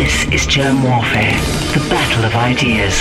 This is Germ Warfare, the battle of ideas.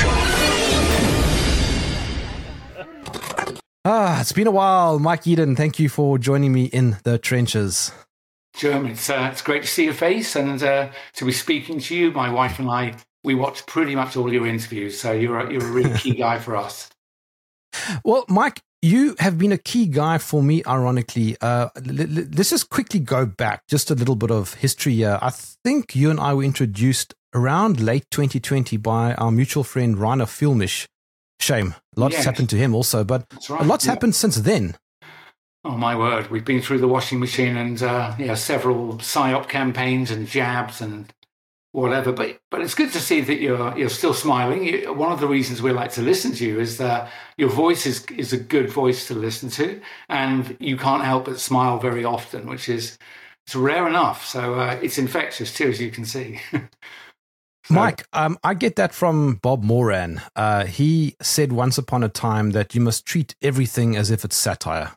It's been a while. Mike Eden, thank you for joining me in the trenches. Germ, it's great to see your face and to be speaking to you. My wife and I, we watch pretty much all your interviews, so you're a really key guy for us. Well, Mike, you have been a key guy for me, ironically. Let's just quickly go back, just a little bit of history here. I think you and I were introduced around late 2020 by our mutual friend, Rainer Filmisch. Shame. Lots happened to him also, but right. Lots happened since then. Oh, my word. We've been through the washing machine and several PSYOP campaigns and jabs and whatever. But it's good to see that you're still smiling. One of the reasons we like to listen to you is that your voice is a good voice to listen to, and you can't help but smile very often, which is it's rare enough. So it's infectious too, as you can see. Mike, I get that from Bob Moran. He said once upon a time that you must treat everything as if it's satire.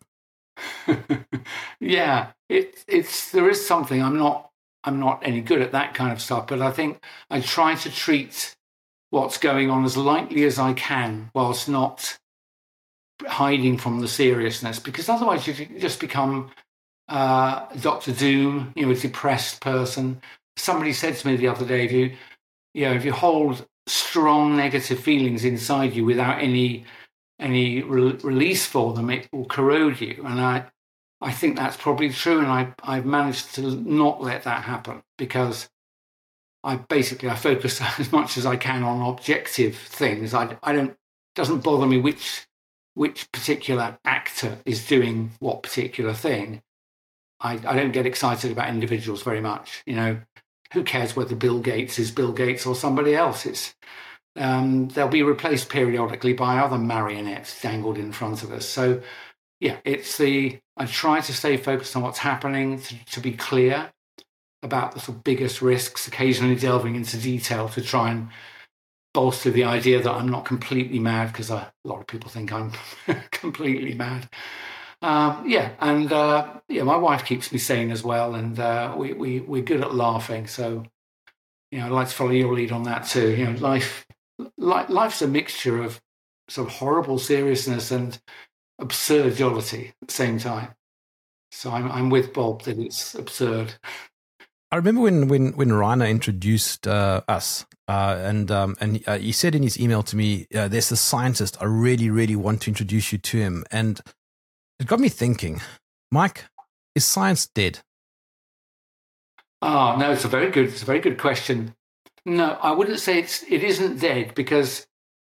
Yeah, there is something. I'm not any good at that kind of stuff, but I think I try to treat what's going on as lightly as I can, whilst not hiding from the seriousness. Because otherwise, you just become Dr. Doom, a depressed person. Somebody said to me the other day, if you hold strong negative feelings inside you without any release for them, it will corrode you. And I think that's probably true. And I've managed to not let that happen because I focus as much as I can on objective things. It doesn't bother me which particular actor is doing what particular thing. I don't get excited about individuals very much. Who cares whether Bill Gates is Bill Gates or somebody else? They'll be replaced periodically by other marionettes dangled in front of us. So, I try to stay focused on what's happening, to be clear about the sort of biggest risks, occasionally delving into detail to try and bolster the idea that I'm not completely mad, because a lot of people think I'm completely mad. My wife keeps me sane as well, and we're good at laughing. So, I'd like to follow your lead on that too. Life's a mixture of sort of horrible seriousness and absurd jollity at the same time. So I'm with Bob that it's absurd. I remember when Rainer introduced us, and he said in his email to me, "There's this scientist. I really, really want to introduce you to him." And it got me thinking, Mike, is science dead? Oh, no, it's a very good question. No, I wouldn't say it isn't dead, because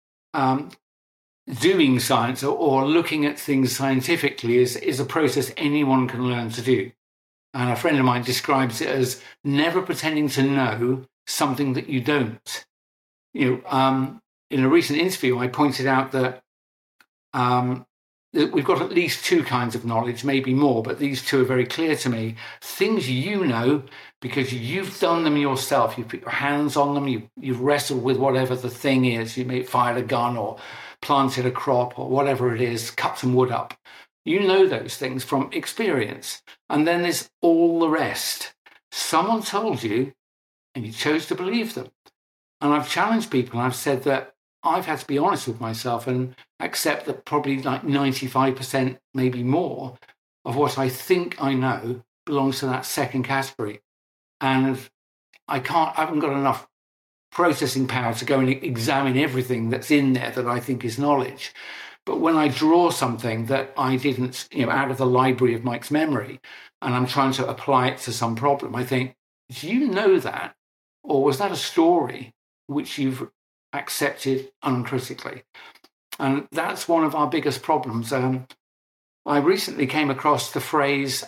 doing science or looking at things scientifically is a process anyone can learn to do. And a friend of mine describes it as never pretending to know something that you don't. In a recent interview, I pointed out that we've got at least two kinds of knowledge, maybe more, but these two are very clear to me. Things you know because you've done them yourself. You've put your hands on them. You've wrestled with whatever the thing is. You may have fired a gun or planted a crop or whatever it is, cut some wood up. You know those things from experience. And then there's all the rest. Someone told you and you chose to believe them. And I've challenged people, and I've said that I've had to be honest with myself and accept that probably like 95%, maybe more, of what I think I know belongs to that second category. And I haven't got enough processing power to go and examine everything that's in there that I think is knowledge. But when I draw something that I didn't, out of the library of Mike's memory, and I'm trying to apply it to some problem, I think, do you know that? Or was that a story which you've accepted uncritically? And that's one of our biggest problems. I recently came across the phrase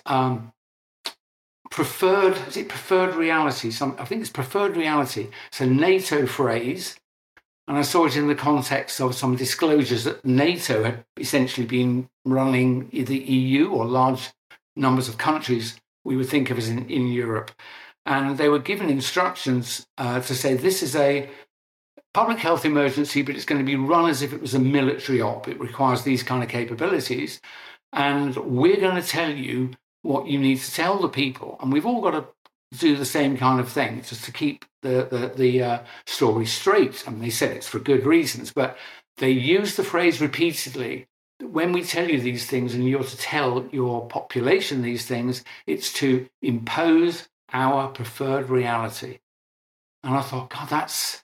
preferred reality? I think it's preferred reality. It's a NATO phrase. And I saw it in the context of some disclosures that NATO had essentially been running the EU or large numbers of countries we would think of as in Europe. And they were given instructions to say this is a public health emergency, but it's going to be run as if it was a military op. It requires these kind of capabilities. And we're going to tell you what you need to tell the people. And we've all got to do the same kind of thing, just to keep the story straight. I mean, they said it's for good reasons, but they use the phrase repeatedly. When we tell you these things and you're to tell your population these things, it's to impose our preferred reality. And I thought, God, that's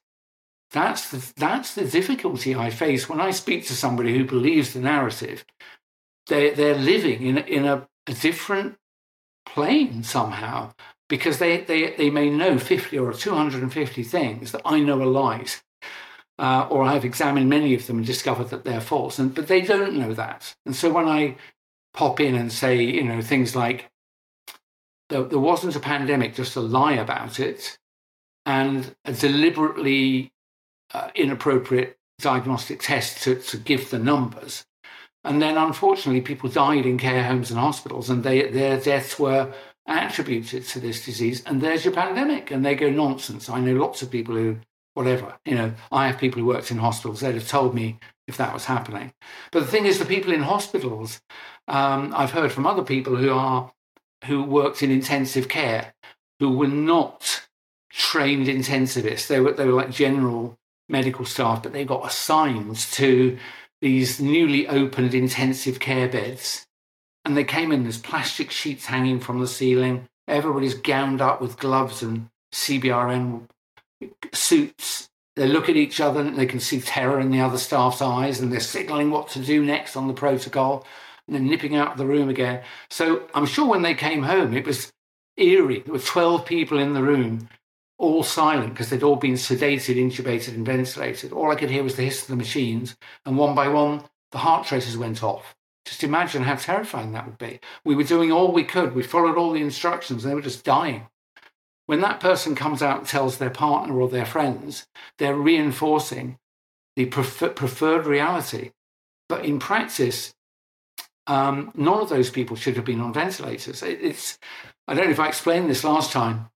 the difficulty I face when I speak to somebody who believes the narrative. They're living in a different plane somehow, because they may know 50 or 250 things that I know are lies, or I've examined many of them and discovered that they're false, but they don't know that. And so when I pop in and say, things like, there wasn't a pandemic, just a lie about it, and a deliberately inappropriate diagnostic test to give the numbers. And then, unfortunately, people died in care homes and hospitals, and their deaths were attributed to this disease. And there's your pandemic. And they go, nonsense. I know lots of people who, whatever, I have people who worked in hospitals. They'd have told me if that was happening. But the thing is, the people in hospitals, I've heard from other people who worked in intensive care, who were not trained intensivists. They were like general medical staff, but they got assigned to these newly opened intensive care beds. And they came in, there's plastic sheets hanging from the ceiling. Everybody's gowned up with gloves and CBRN suits. They look at each other and they can see terror in the other staff's eyes, and they're signaling what to do next on the protocol, and then nipping out of the room again. So I'm sure when they came home, it was eerie. There were 12 people in the room, all silent, because they'd all been sedated, intubated, and ventilated. All I could hear was the hiss of the machines, and one by one, the heart tracers went off. Just imagine how terrifying that would be. We were doing all we could. We followed all the instructions, and they were just dying. When that person comes out and tells their partner or their friends, they're reinforcing the preferred reality. But in practice, none of those people should have been on ventilators. I don't know if I explained this last time.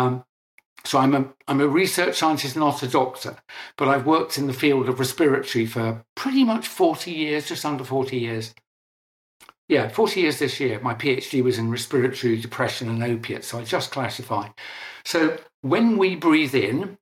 So I'm a research scientist, not a doctor, but I've worked in the field of respiratory for pretty much 40 years, just under 40 years. Yeah, 40 years this year. My PhD was in respiratory depression and opiates, so I just classify. So when we breathe in,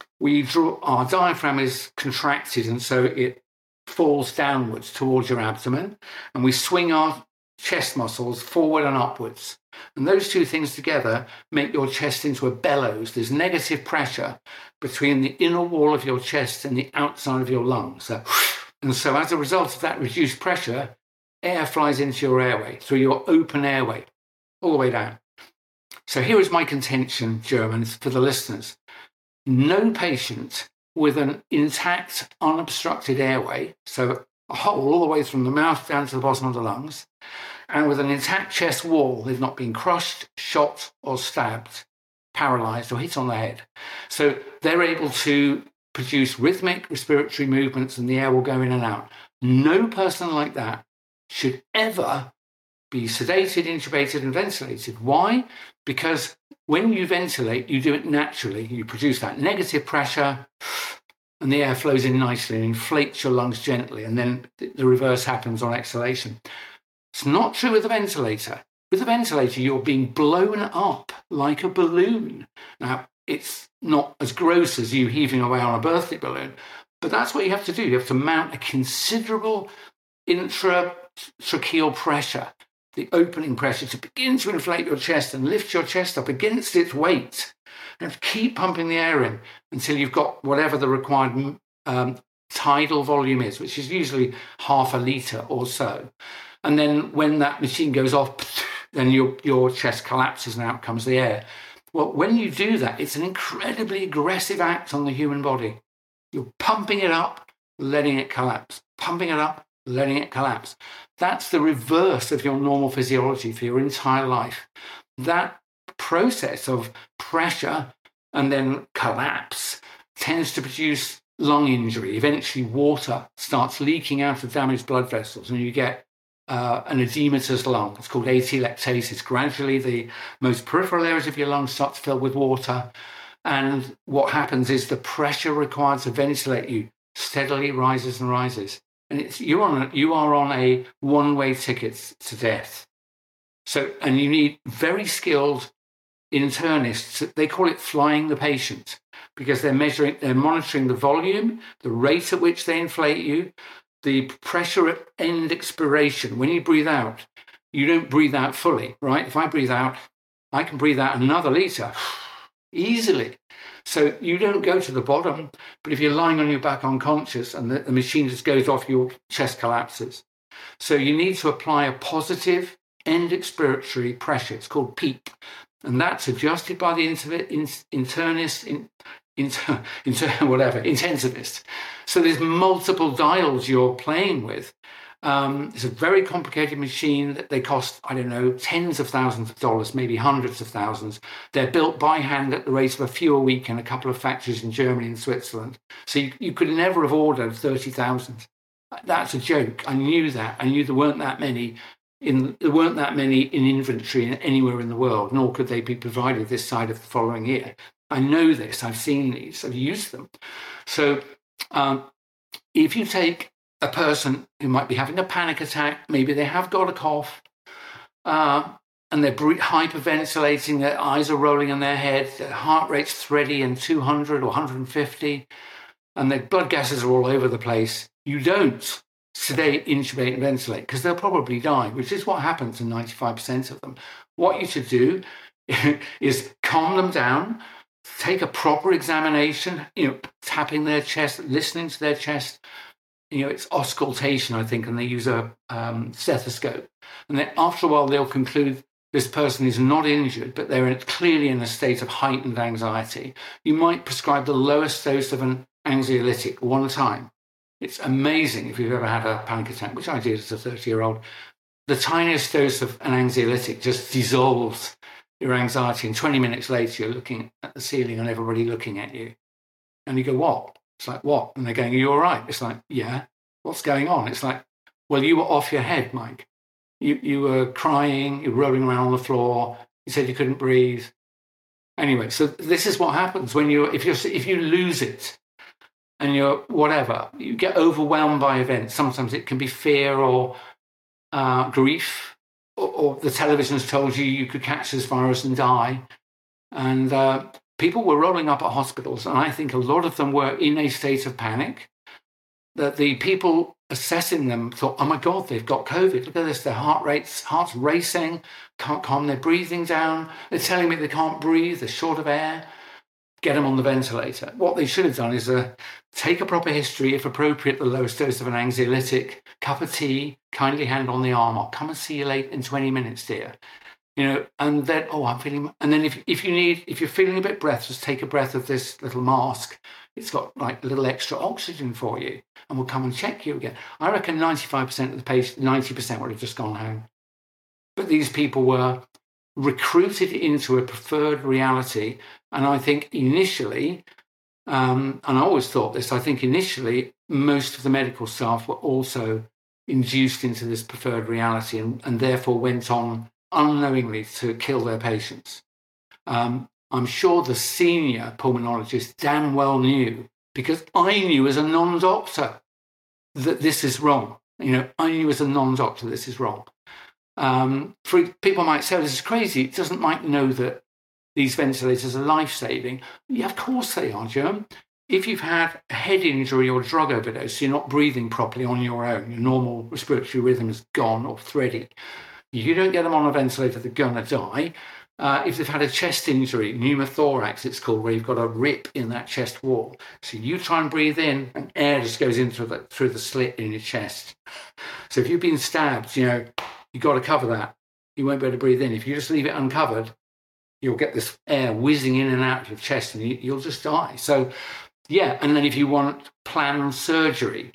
our diaphragm is contracted, and so it falls downwards towards your abdomen, and we swing our chest muscles forward and upwards. And those two things together make your chest into a bellows. There's negative pressure between the inner wall of your chest and the outside of your lungs. And so as a result of that reduced pressure, air flies into your airway, through your open airway, all the way down. So here is my contention, Germans, for the listeners. No patient with an intact, unobstructed airway, so a hole all the way from the mouth down to the bottom of the lungs, and with an intact chest wall, they've not been crushed, shot, or stabbed, paralyzed, or hit on the head. So they're able to produce rhythmic respiratory movements, and the air will go in and out. No person like that should ever be sedated, intubated, and ventilated. Why? Because when you ventilate, you do it naturally. You produce that negative pressure, and the air flows in nicely and inflates your lungs gently, and then the reverse happens on exhalation. It's not true with a ventilator. With a ventilator, you're being blown up like a balloon. Now, it's not as gross as you heaving away on a birthday balloon, but that's what you have to do. You have to mount a considerable intratracheal pressure, the opening pressure, to begin to inflate your chest and lift your chest up against its weight. You have to keep pumping the air in until you've got whatever the required tidal volume is, which is usually half a litre or so. And then when that machine goes off, then your chest collapses and out comes the air. Well, when you do that, it's an incredibly aggressive act on the human body. You're pumping it up, letting it collapse, pumping it up, letting it collapse. That's the reverse of your normal physiology for your entire life. That process of pressure and then collapse tends to produce lung injury. Eventually, water starts leaking out of damaged blood vessels, and you get an edematous lung. It's called atelectasis. Gradually, the most peripheral areas of your lungs start to fill with water, and what happens is the pressure required to ventilate you steadily rises and rises. And you are on a one-way ticket to death. So, and you need very skilled internists, they call it flying the patient, because they're monitoring the volume, the rate at which they inflate you, the pressure at end expiration. When you breathe out, you don't breathe out fully, right? If I breathe out, I can breathe out another litre easily. So you don't go to the bottom, but if you're lying on your back unconscious and the machine just goes off, your chest collapses. So you need to apply a positive end expiratory pressure. It's called PEEP. And that's adjusted by the intensivist. So there's multiple dials you're playing with. It's a very complicated machine that they cost, I don't know, tens of thousands of dollars, maybe hundreds of thousands. They're built by hand at the rate of a few a week in a couple of factories in Germany and Switzerland. So you could never have ordered 30,000. That's a joke. I knew that. I knew there weren't that many in inventory anywhere in the world, nor could they be provided this side of the following year. I know this. I've seen these. I've used them. So if you take a person who might be having a panic attack, maybe they have got a cough, and they're hyperventilating, their eyes are rolling in their head, their heart rate's thready and 200 or 150, and their blood gases are all over the place, you don't sedate, intubate, and ventilate, because they'll probably die, which is what happens in 95% of them. What you should do is calm them down, take a proper examination, tapping their chest, listening to their chest. It's auscultation, I think, and they use a stethoscope. And then after a while, they'll conclude this person is not injured, but they're clearly in a state of heightened anxiety. You might prescribe the lowest dose of an anxiolytic one time. It's amazing if you've ever had a panic attack, which I did as a 30-year-old. The tiniest dose of an anxiolytic just dissolves your anxiety, and 20 minutes later, you're looking at the ceiling and everybody looking at you. And you go, what? It's like, what? And they're going, are you all right? It's like, yeah. What's going on? It's like, well, you were off your head, Mike. You were crying, you were rolling around on the floor. You said you couldn't breathe. Anyway, so this is what happens when if you lose it and you're whatever, you get overwhelmed by events. Sometimes it can be fear or grief, or the television's told you could catch this virus and die. And people were rolling up at hospitals, and I think a lot of them were in a state of panic, that the people assessing them thought, oh my God, they've got COVID. Look at this, their heart's racing, can't calm their breathing down. They're telling me they can't breathe, they're short of air. Get them on the ventilator. What they should have done is take a proper history, if appropriate, the lowest dose of an anxiolytic, cup of tea, kindly hand on the arm. I'll come and see you late in 20 minutes, dear. And then, I'm feeling, and then if you're feeling a bit breathless, take a breath of this little mask. It's got like a little extra oxygen for you, and we'll come and check you again. I reckon 95% of the patients, 90% would have just gone home. But these people were recruited into a preferred reality. And I think initially, and I always thought this, I think initially most of the medical staff were also induced into this preferred reality and therefore went on unknowingly to kill their patients. I'm sure the senior pulmonologist damn well knew, because I knew as a non-doctor that this is wrong. I knew as a non-doctor this is wrong. People might say, this is crazy. Doesn't Mike know that these ventilators are life-saving? Yeah, of course they are, Joe. If you've had a head injury or drug overdose, you're not breathing properly on your own, your normal respiratory rhythm is gone or thready, you don't get them on a ventilator, they're going to die. If they've had a chest injury, pneumothorax it's called, where you've got a rip in that chest wall. So you try and breathe in and air just goes in through the slit in your chest. So if you've been stabbed, you've got to cover that. You won't be able to breathe in. If you just leave it uncovered, you'll get this air whizzing in and out of your chest and you'll just die. So, yeah. And then if you want planned surgery,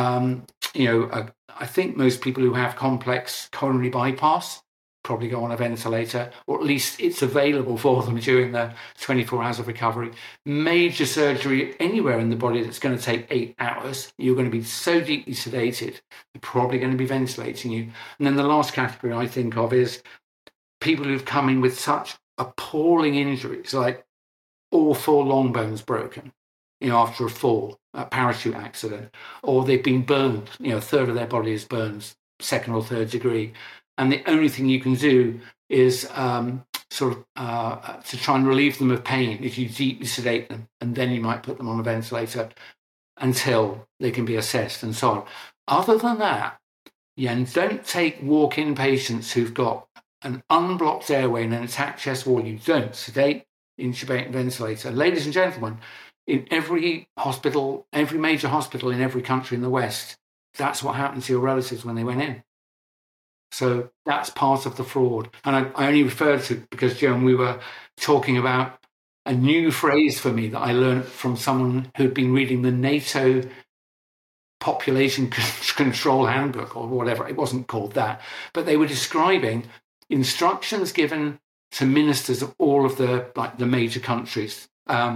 I think most people who have complex coronary bypass probably go on a ventilator, or at least it's available for them during the 24 hours of recovery. Major surgery anywhere in the body that's going to take 8 hours, you're going to be so deeply sedated, they're probably going to be ventilating you. And then the last category I think of is people who've come in with such appalling injuries, like all 4 long bones broken, after a fall, a parachute accident, or they've been burned, a third of their body is burned, 2nd or 3rd degree. And the only thing you can do is to try and relieve them of pain if you deeply sedate them, and then you might put them on a ventilator until they can be assessed and so on. Other than that, and don't take walk-in patients who've got an unblocked airway and an attacked chest wall. You don't sedate, intubate, and ventilator. Ladies and gentlemen, in every hospital, every major hospital in every country in the West, that's what happened to your relatives when they went in. So that's part of the fraud. And I only referred to it because, Joan, we were talking about a new phrase for me that I learned from someone who'd been reading the NATO Population Control Handbook or whatever. It wasn't called that. But they were describing instructions given to ministers of all of the major countries.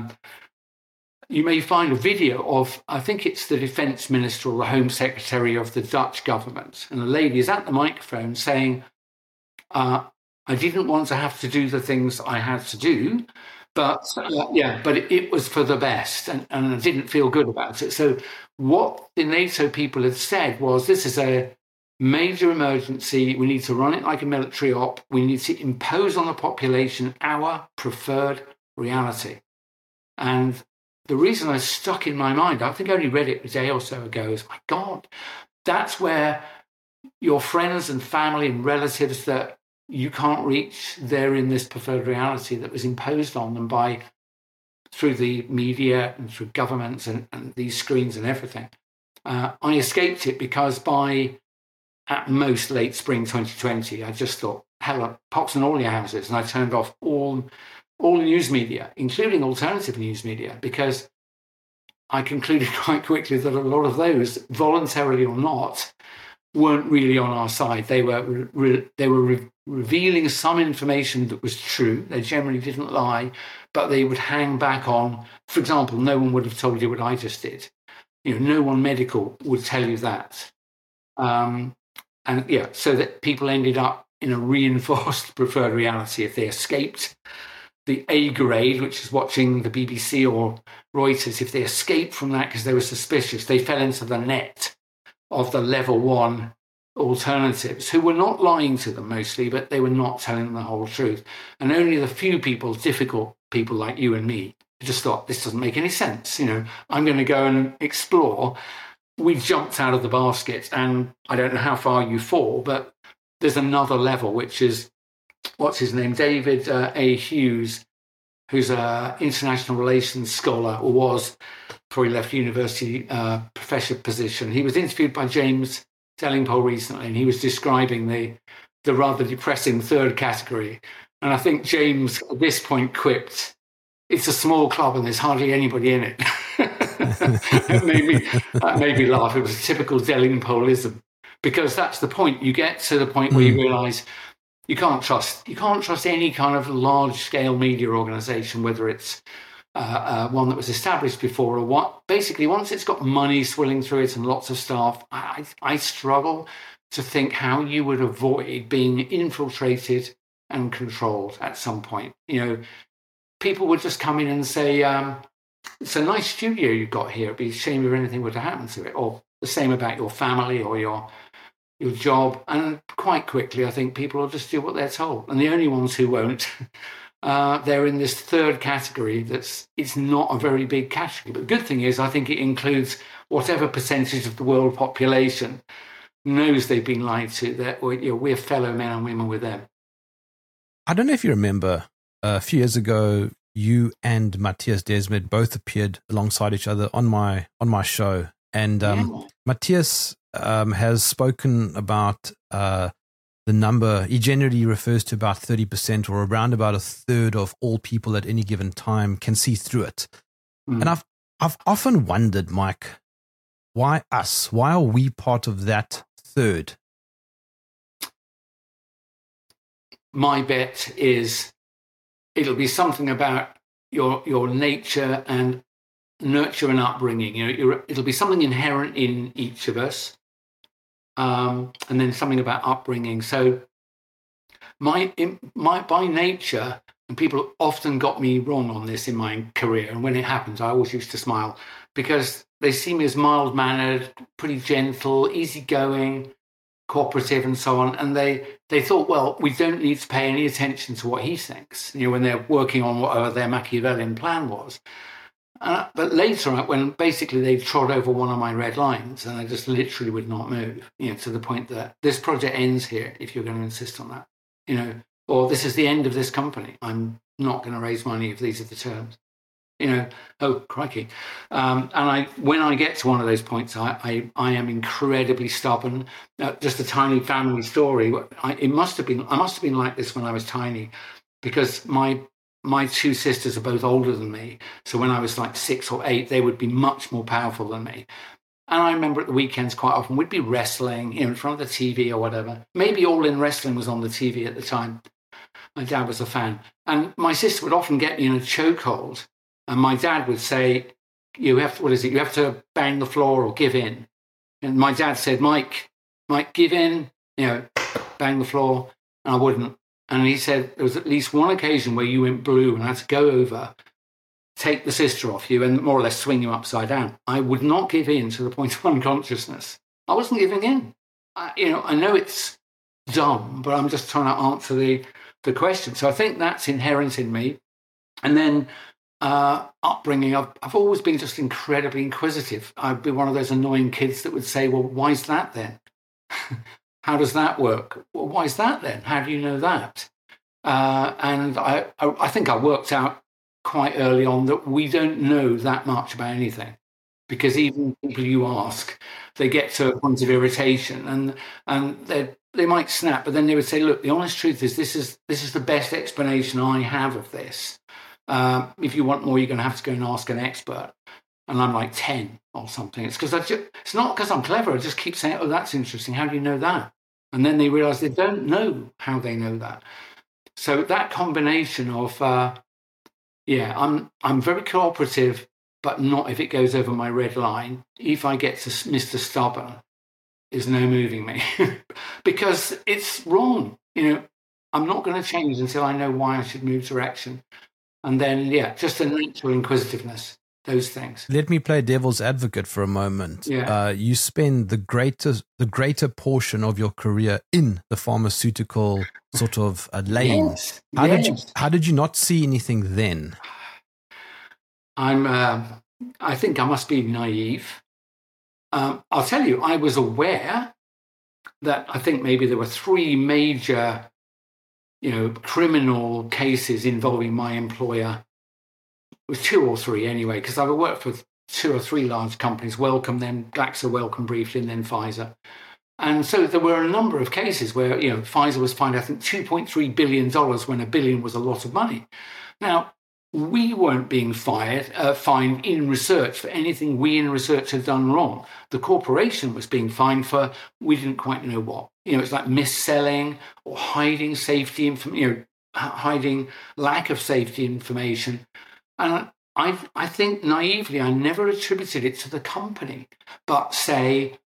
You may find a video of, I think it's the defense minister or the home secretary of the Dutch government. And the lady is at the microphone saying, I didn't want to have to do the things I had to do, but it was for the best. And I didn't feel good about it. So what the NATO people had said was, this is a major emergency. We need to run it like a military op. We need to impose on the population our preferred reality. And the reason I stuck in my mind, I think I only read it a day or so ago, is, my God, that's where your friends and family and relatives that you can't reach, they're in this preferred reality that was imposed on them through the media and through governments and these screens and everything. I escaped it because by, at most, late spring 2020, I just thought, hell, pox on all your houses. And I turned off all news media, including alternative news media, because I concluded quite quickly that a lot of those, voluntarily or not, weren't really on our side. They were revealing some information that was true. They generally didn't lie, but they would hang back on, for example, no one would have told you what I just did. No one medical would tell you that. So that people ended up in a reinforced preferred reality. If they escaped the A grade, which is watching the BBC or Reuters, if they escaped from that because they were suspicious, they fell into the net of the level 1 alternatives, who were not lying to them mostly, but they were not telling them the whole truth. And only the few people, difficult people like you and me, just thought, this doesn't make any sense. I'm going to go and explore. We jumped out of the basket, and I don't know how far you fall, but there's another level, which is, what's his name? David A. Hughes, who's an international relations scholar, or was before he left university, professor position. He was interviewed by James Delingpole recently, and he was describing the rather depressing third category. And I think James, at this point, quipped, "It's a small club and there's hardly anybody in it." That made me laugh. It was a typical Delingpoleism, because that's the point. You get to the point where you realise you can't trust any kind of large-scale media organisation, whether it's one that was established before or what. Basically, once it's got money swilling through it and lots of staff, I struggle to think how you would avoid being infiltrated and controlled at some point. People would just come in and say, "It's a nice studio you've got here. It'd be a shame if anything were to happen to it." Or the same about your family or your job. And quite quickly, I think people will just do what they're told. And the only ones who won't, they're in this third category. It's not a very big category. But the good thing is, I think it includes whatever percentage of the world population knows they've been lied to, that we're fellow men and women with them. I don't know if you remember, a few years ago, you and Matthias Desmet both appeared alongside each other on my show. And Matthias has spoken about the number. He generally refers to about 30% or around about a third of all people at any given time can see through it. And I've often wondered, Mike, why us? Why are we part of that third? My bet is it'll be something about your nature and nurture and upbringing. It'll be something inherent in each of us, and then something about upbringing. So my by nature, and people often got me wrong on this in my career, and when it happens, I always used to smile, because they see me as mild-mannered, pretty gentle, easygoing, cooperative and so on. And they thought, well, we don't need to pay any attention to what he thinks, when they're working on whatever their Machiavellian plan was. But later, when basically they trod over one of my red lines, and I just literally would not move, to the point that this project ends here if you're going to insist on that, or this is the end of this company. I'm not going to raise money if these are the terms. Oh, crikey. And when I get to one of those points, I am incredibly stubborn. Just a tiny family story. I must have been like this when I was tiny, because my two sisters are both older than me. So when I was like 6 or 8, they would be much more powerful than me. And I remember at the weekends quite often we'd be wrestling in front of the TV or whatever. Maybe All In Wrestling was on the TV at the time. My dad was a fan. And my sister would often get me in a chokehold. And my dad would say, you have to bang the floor or give in. And my dad said, Mike, give in, bang the floor. And I wouldn't. And he said there was at least one occasion where you went blue and I had to go over, take the sister off you and more or less swing you upside down. I would not give in to the point of unconsciousness. I wasn't giving in. I know it's dumb, but I'm just trying to answer the question. So I think that's inherent in me. And then upbringing, I've always been just incredibly inquisitive. I'd be one of those annoying kids that would say, well, why is that then? How does that work? Well, why is that then? How do you know that? And I think I worked out quite early on that we don't know that much about anything, because even people you ask, they get to a point of irritation and they might snap, but then they would say, look, the honest truth is this is the best explanation I have of this. If you want more, you're going to have to go and ask an expert. And I'm like 10 or something. It's not because I'm clever. I just keep saying, oh, that's interesting. How do you know that? And then they realize they don't know how they know that. So that combination of, I'm very cooperative, but not if it goes over my red line. If I get to Mr. Stubborn, there's no moving me because it's wrong. I'm not going to change until I know why I should move direction. And then, just a natural inquisitiveness. Those things. Let me play devil's advocate for a moment. Yeah. You spend the greater portion of your career in the pharmaceutical sort of lane. Yes. How did you not see anything then? I think I must be naive. I'll tell you, I was aware that I think maybe there were 3 major, criminal cases involving my employer. It was 2 or 3 anyway, because I worked for 2 or 3 large companies, Wellcome, then Glaxo Wellcome briefly, and then Pfizer. And so there were a number of cases where, Pfizer was fined, I think, $2.3 billion when $1 billion was a lot of money. Now, we weren't being fined in research for anything we in research had done wrong. The corporation was being fined for, we didn't quite know what. It's like mis-selling or hiding safety information, hiding lack of safety information. And I think naively, I never attributed it to the company, but say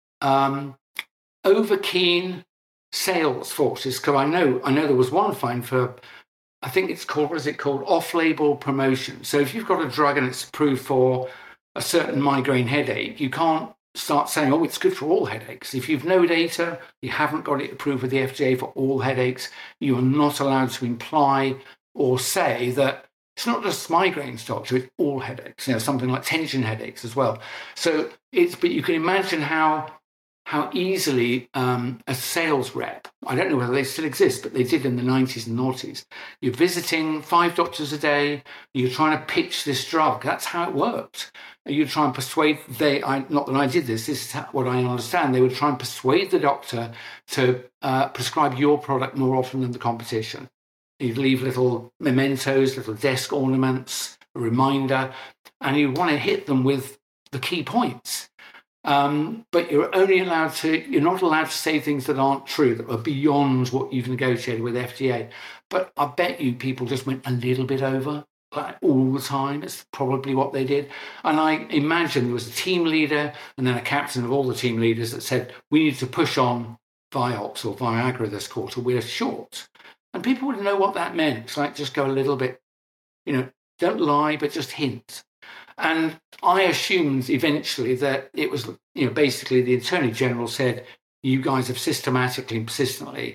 over-keen sales forces. Because I know there was one fine for, I think it's called, what is it called? Off-label promotion. So if you've got a drug and it's approved for a certain migraine headache, you can't start saying, oh, it's good for all headaches. If you've no data, you haven't got it approved with the FDA for all headaches, you are not allowed to imply or say that it's not just migraines, doctor, it's all headaches, something like tension headaches as well. So but you can imagine how easily a sales rep, I don't know whether they still exist, but they did in the 90s and noughties. You're visiting 5 doctors a day, you're trying to pitch this drug. That's how it worked. You try and persuade, not that I did this is what I understand, they would try and persuade the doctor to prescribe your product more often than the competition. You'd leave little mementos, little desk ornaments, a reminder, and you want to hit them with the key points. But you're not allowed to say things that aren't true, that are beyond what you've negotiated with FDA. But I bet you people just went a little bit over, like all the time. It's probably what they did. And I imagine there was a team leader and then a captain of all the team leaders that said, we need to push on Vioxx or Viagra this quarter. We're short. And people would know what that meant. It's like, just go a little bit, don't lie, but just hint. And I assumed eventually that it was, basically the Attorney General said, you guys have systematically and persistently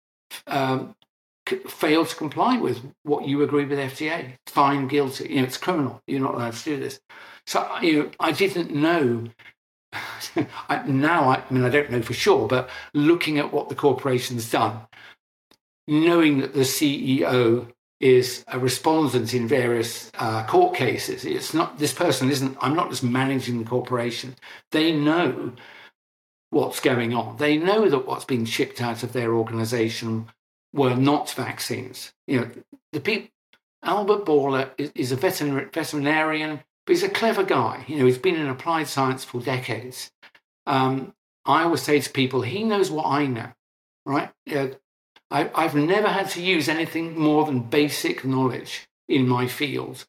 failed to comply with what you agree with FDA. Fine, guilty. It's criminal. You're not allowed to do this. So I didn't know. I don't know for sure, but looking at what the corporation's done, knowing that the CEO is a respondent in various court cases, it's not, this person isn't, I'm not just managing the corporation. They know what's going on. They know that what's being shipped out of their organization were not vaccines. Albert Bourla is a veterinarian, but he's a clever guy. He's been in applied science for decades. I always say to people, he knows what I know, right? I've never had to use anything more than basic knowledge in my field,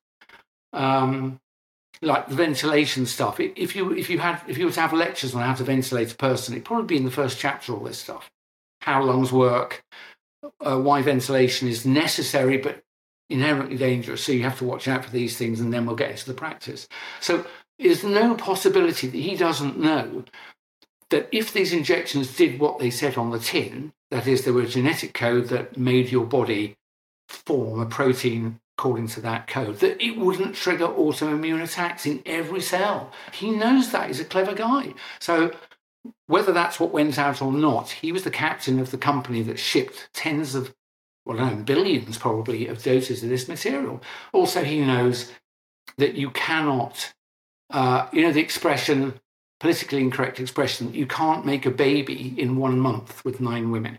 like the ventilation stuff. If you were to have lectures on how to ventilate a person, it'd probably be in the first chapter. All this stuff, how lungs work, why ventilation is necessary but inherently dangerous. So you have to watch out for these things, and then we'll get into the practice. So there's no possibility that he doesn't know that if these injections did what they said on the tin, that is, there were a genetic code that made your body form a protein according to that code, that it wouldn't trigger autoimmune attacks in every cell. He knows that. He's a clever guy. So whether that's what went out or not, he was the captain of the company that shipped billions probably of doses of this material. Also, he knows that you cannot, the expression, politically incorrect expression, you can't make a baby in 1 month with 9 women.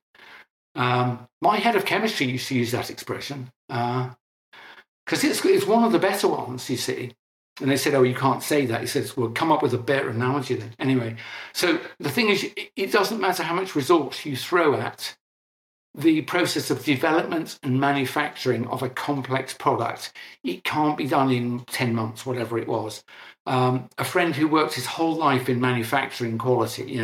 My head of chemistry used to use that expression because it's one of the better ones, you see. And they said, oh, you can't say that. He says, well, come up with a better analogy then. Anyway, so the thing is, it doesn't matter how much resource you throw at the process of development and manufacturing of a complex product. It can't be done in 10 months, whatever it was. A friend who worked his whole life in manufacturing quality,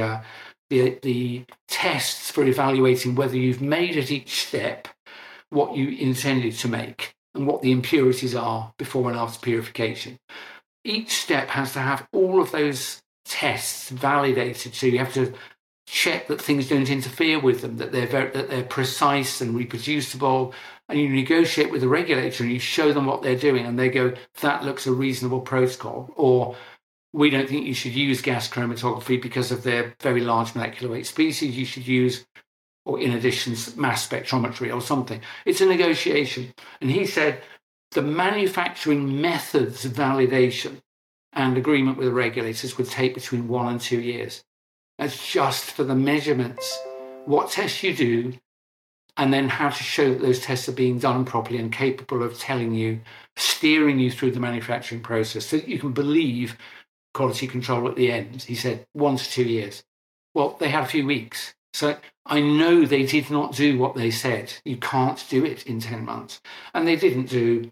the tests for evaluating whether you've made at each step what you intended to make and what the impurities are before and after purification. Each step has to have all of those tests validated. So you have to check that things don't interfere with them, that they're precise and reproducible. And you negotiate with the regulator and you show them what they're doing, and they go, that looks a reasonable protocol. Or we don't think you should use gas chromatography because of their very large molecular weight species. You should use, or in addition, mass spectrometry or something. It's a negotiation. And he said the manufacturing methods validation and agreement with the regulators would take between 1 and 2 years. That's just for the measurements, what tests you do, and then how to show that those tests are being done properly and capable of telling you, steering you through the manufacturing process so that you can believe quality control at the end. He said 1 to 2 years. Well, they had a few weeks. So I know they did not do what they said. You can't do it in 10 months. And they didn't do.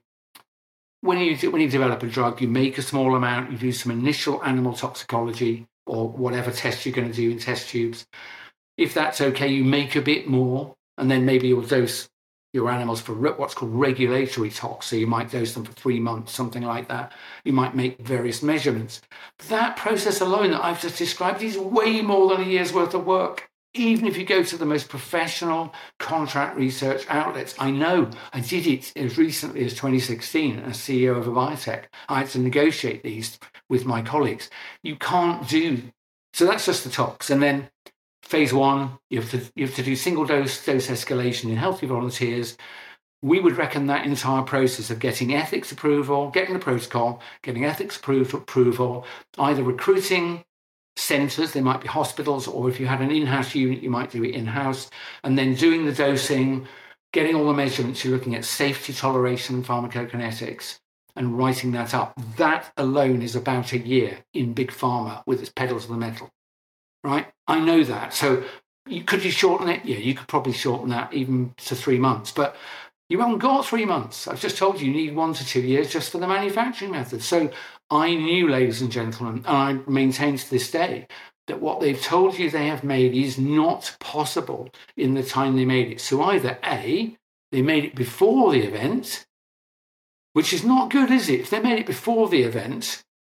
When you develop a drug, you make a small amount, you do some initial animal toxicology or whatever test you're going to do in test tubes. If that's okay, you make a bit more, and then maybe you'll dose your animals for what's called regulatory tox. So you might dose them for 3 months, something like that. You might make various measurements. That process alone that I've just described is way more than a year's worth of work. Even if you go to the most professional contract research outlets, I know I did it as recently as 2016 as CEO of a biotech. I had to negotiate these with my colleagues. You can't do, so that's just the tox. And then phase 1, you have to do single dose escalation in healthy volunteers. We would reckon that entire process of getting ethics approval, getting the protocol, getting ethics approval, either recruiting centres, they might be hospitals, or if you had an in-house unit, you might do it in-house, and then doing the dosing, getting all the measurements, you're looking at safety, toleration, and pharmacokinetics, and writing that up. That alone is about a year in big pharma with its pedal to the metal, right? I know that. So could you shorten it? Yeah, you could probably shorten that even to 3 months, but you haven't got 3 months. I've just told you need 1 to 2 years just for the manufacturing method. So I knew, ladies and gentlemen, and I maintain to this day, that what they've told you they have made is not possible in the time they made it. So either A, they made it before the event, which is not good, is it? If they made it before the event,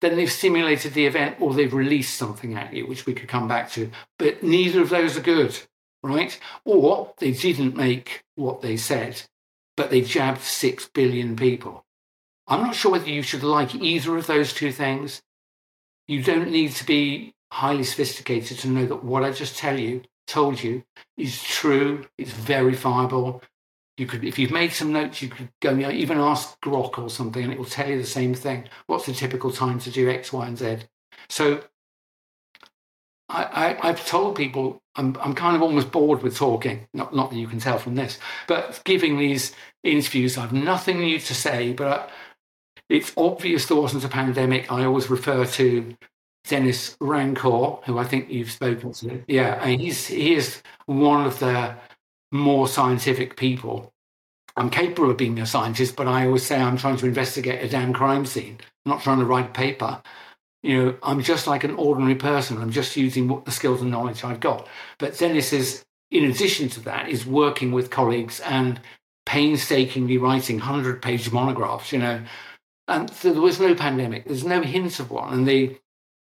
then they've simulated the event or they've released something at you, which we could come back to. But neither of those are good, right? Or they didn't make what they said, but they jabbed 6 billion people. I'm not sure whether you should like either of those two things. You don't need to be highly sophisticated to know that what I just told you is true, it's verifiable. You could, if you've made some notes, you could go even ask Grok or something, and it will tell you the same thing. What's the typical time to do X, Y, and Z? So I've told people I'm kind of almost bored with talking. Not that you can tell from this, but giving these interviews, I've nothing new to say. But it's obvious there wasn't a pandemic. I always refer to Denis Rancourt, who I think you've spoken to. Yeah, and he is one of the more scientific people. I'm capable of being a scientist, but I always say I'm trying to investigate a damn crime scene, not trying to write a paper. I'm just like an ordinary person. I'm just using the skills and knowledge I've got. But Denis is, in addition to that, is working with colleagues and painstakingly writing 100-page monographs, And so there was no pandemic. There's no hint of one. And the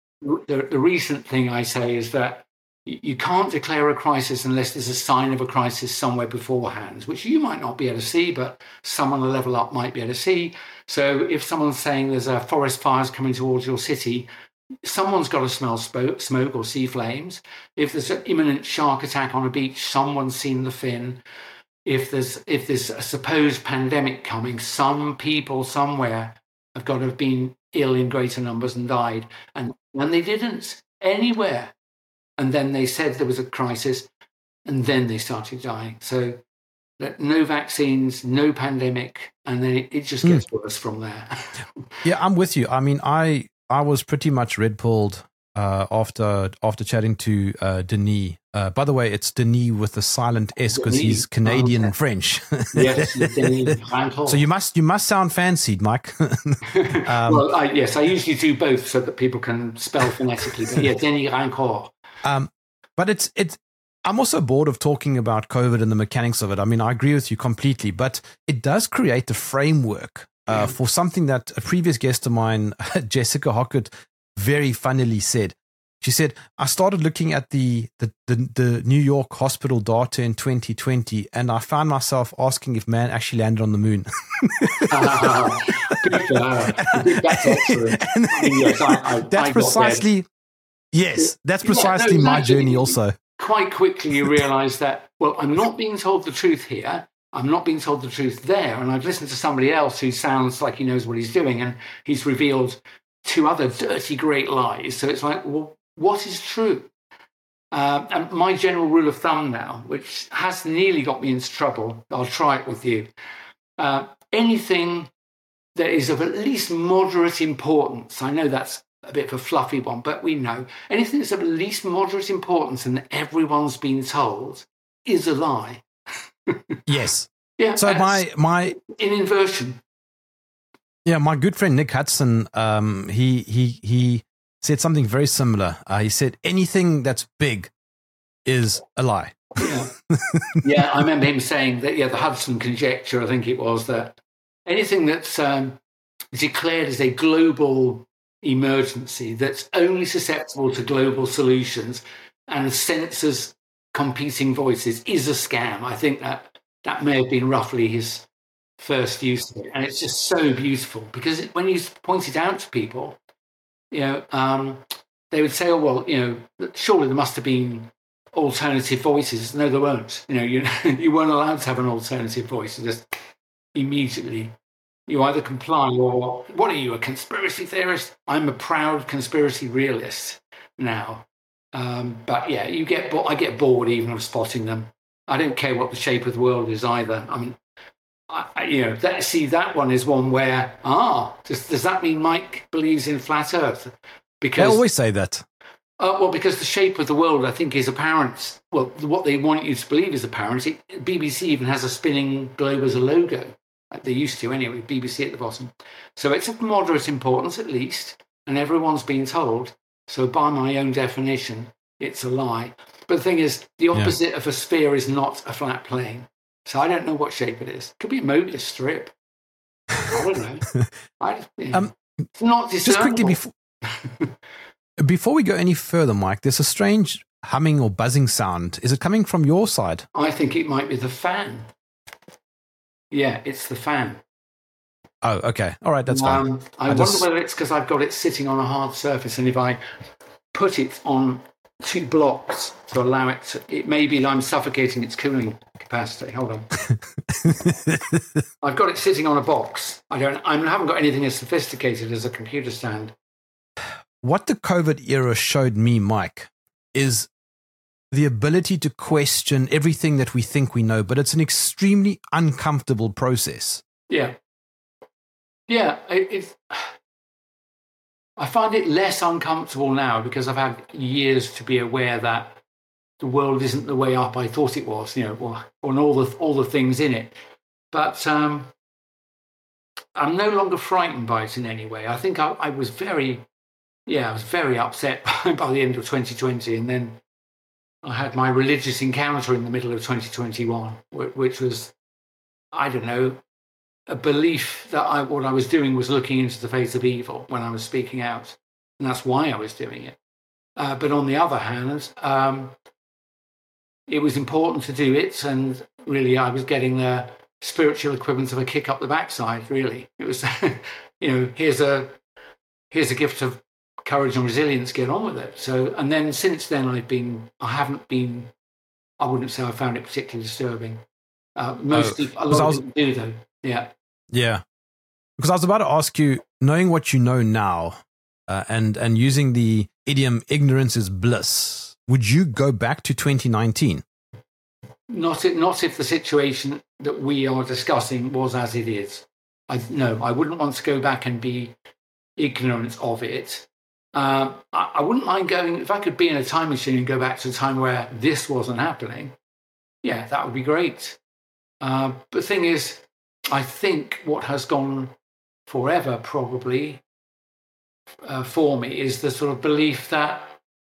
recent thing I say is that you can't declare a crisis unless there's a sign of a crisis somewhere beforehand, which you might not be able to see, but someone a level up might be able to see. So if someone's saying there's a forest fires coming towards your city, someone's got to smell smoke or see flames. If there's an imminent shark attack on a beach, someone's seen the fin. If there's a supposed pandemic coming, some people somewhere have got to have been ill in greater numbers and died. And when they didn't, anywhere. And then they said there was a crisis, and then they started dying. So no vaccines, no pandemic, and then it just gets worse from there. Yeah, I'm with you. I mean, I was pretty much red-pilled after chatting to Denis. By the way, it's Denis with a silent S because he's Canadian and French. Yes, Denis. So you must sound fancied, Mike. Well, I usually do both so that people can spell phonetically. But yeah, Denis Rancourt. But it's I'm also bored of talking about COVID and the mechanics of it. I mean, I agree with you completely, but it does create a framework for something that a previous guest of mine, Jessica Hockett, very funnily said. She said, I started looking at the New York hospital data in 2020, and I found myself asking if man actually landed on the moon. That's excellent. That's precisely... Yes, that's precisely my journey also. Quite quickly you realise that, well, I'm not being told the truth here. I'm not being told the truth there. And I've listened to somebody else who sounds like he knows what he's doing, and he's revealed 2 other dirty, great lies. So it's like, well, what is true? And my general rule of thumb now, which has nearly got me into trouble, I'll try it with you. Anything that is of at least moderate importance, I know that's a bit of a fluffy one, but we know anything that's of at least moderate importance and everyone's been told is a lie. Yes. Yeah. So my in inversion. Yeah, my good friend Nick Hudson, he said something very similar. He said anything that's big is a lie. Yeah. Yeah, I remember him saying that. Yeah, the Hudson conjecture, I think it was, that anything that's declared as a global emergency that's only susceptible to global solutions and censors competing voices is a scam. I think that may have been roughly his first use of it, and it's just so beautiful because when you point it out to people, they would say, "Oh well, surely there must have been alternative voices." No, there weren't. You weren't allowed to have an alternative voice. Just immediately. You either comply or, what are you, a conspiracy theorist? I'm a proud conspiracy realist now. But yeah, I get bored even of spotting them. I don't care what the shape of the world is either. I mean, that one is one where, does that mean Mike believes in flat Earth? Because they always say that. Well, because the shape of the world, I think, is apparent. Well, what they want you to believe is apparent. BBC even has a spinning globe as a logo. They used to anyway, BBC at the bottom. So it's of moderate importance at least, and everyone's been told. So by my own definition, it's a lie. But the thing is, the opposite of a sphere is not a flat plane. So I don't know what shape it is. Could be a Mobius strip. I don't know. It's not discernible. Before we go any further, Mike, there's a strange humming or buzzing sound. Is it coming from your side? I think it might be the fan. Yeah, it's the fan. Oh, okay. All right, that's fine. I wonder whether it's because I've got it sitting on a hard surface, and if I put it on 2 blocks to allow it to, it may be I'm suffocating its cooling capacity. Hold on. I've got it sitting on a box. I haven't got anything as sophisticated as a computer stand. What the COVID era showed me, Mike, is the ability to question everything that we think we know, but it's an extremely uncomfortable process. Yeah. Yeah, I find it less uncomfortable now because I've had years to be aware that the world isn't the way up I thought it was, on all the things in it. But I'm no longer frightened by it in any way. I think I was very upset by the end of 2020, and then I had my religious encounter in the middle of 2021, which was, I don't know, a belief that what I was doing was looking into the face of evil when I was speaking out, and that's why I was doing it. But on the other hand, it was important to do it, and really I was getting the spiritual equivalent of a kick up the backside, really. It was, here's a gift of courage and resilience, get on with it. So, and then since then I wouldn't say I found it particularly disturbing. Most people, a lot of people do though. Yeah. Yeah. Because I was about to ask you, knowing what you know now, and using the idiom "ignorance is bliss," would you go back to 2019? Not if the situation that we are discussing was as it is. I wouldn't want to go back and be ignorant of it. I wouldn't mind going, if I could be in a time machine and go back to a time where this wasn't happening. Yeah, that would be great. But the thing is, I think what has gone forever probably for me is the sort of belief that,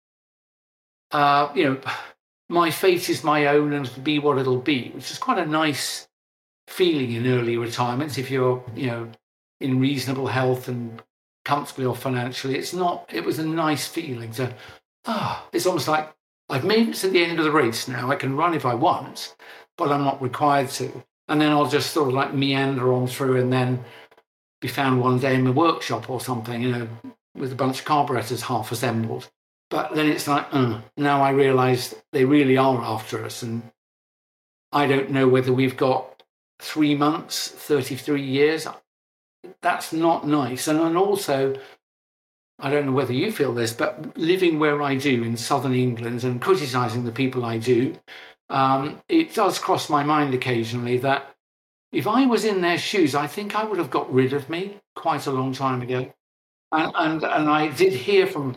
my fate is my own and it'll be what it'll be, which is quite a nice feeling in early retirement if you're, in reasonable health and comfortably or financially. It was a nice feeling to, it's almost like I've made it to the end of the race now. I can run if I want, but I'm not required to. And then I'll just sort of like meander on through and then be found one day in a workshop or something, with a bunch of carburetors half assembled. But then it's like, now I realise they really are after us. And I don't know whether we've got 3 months, 33 years. That's not nice. And also, I don't know whether you feel this, but living where I do in southern England and criticising the people I do, it does cross my mind occasionally that if I was in their shoes, I think I would have got rid of me quite a long time ago. And I did hear from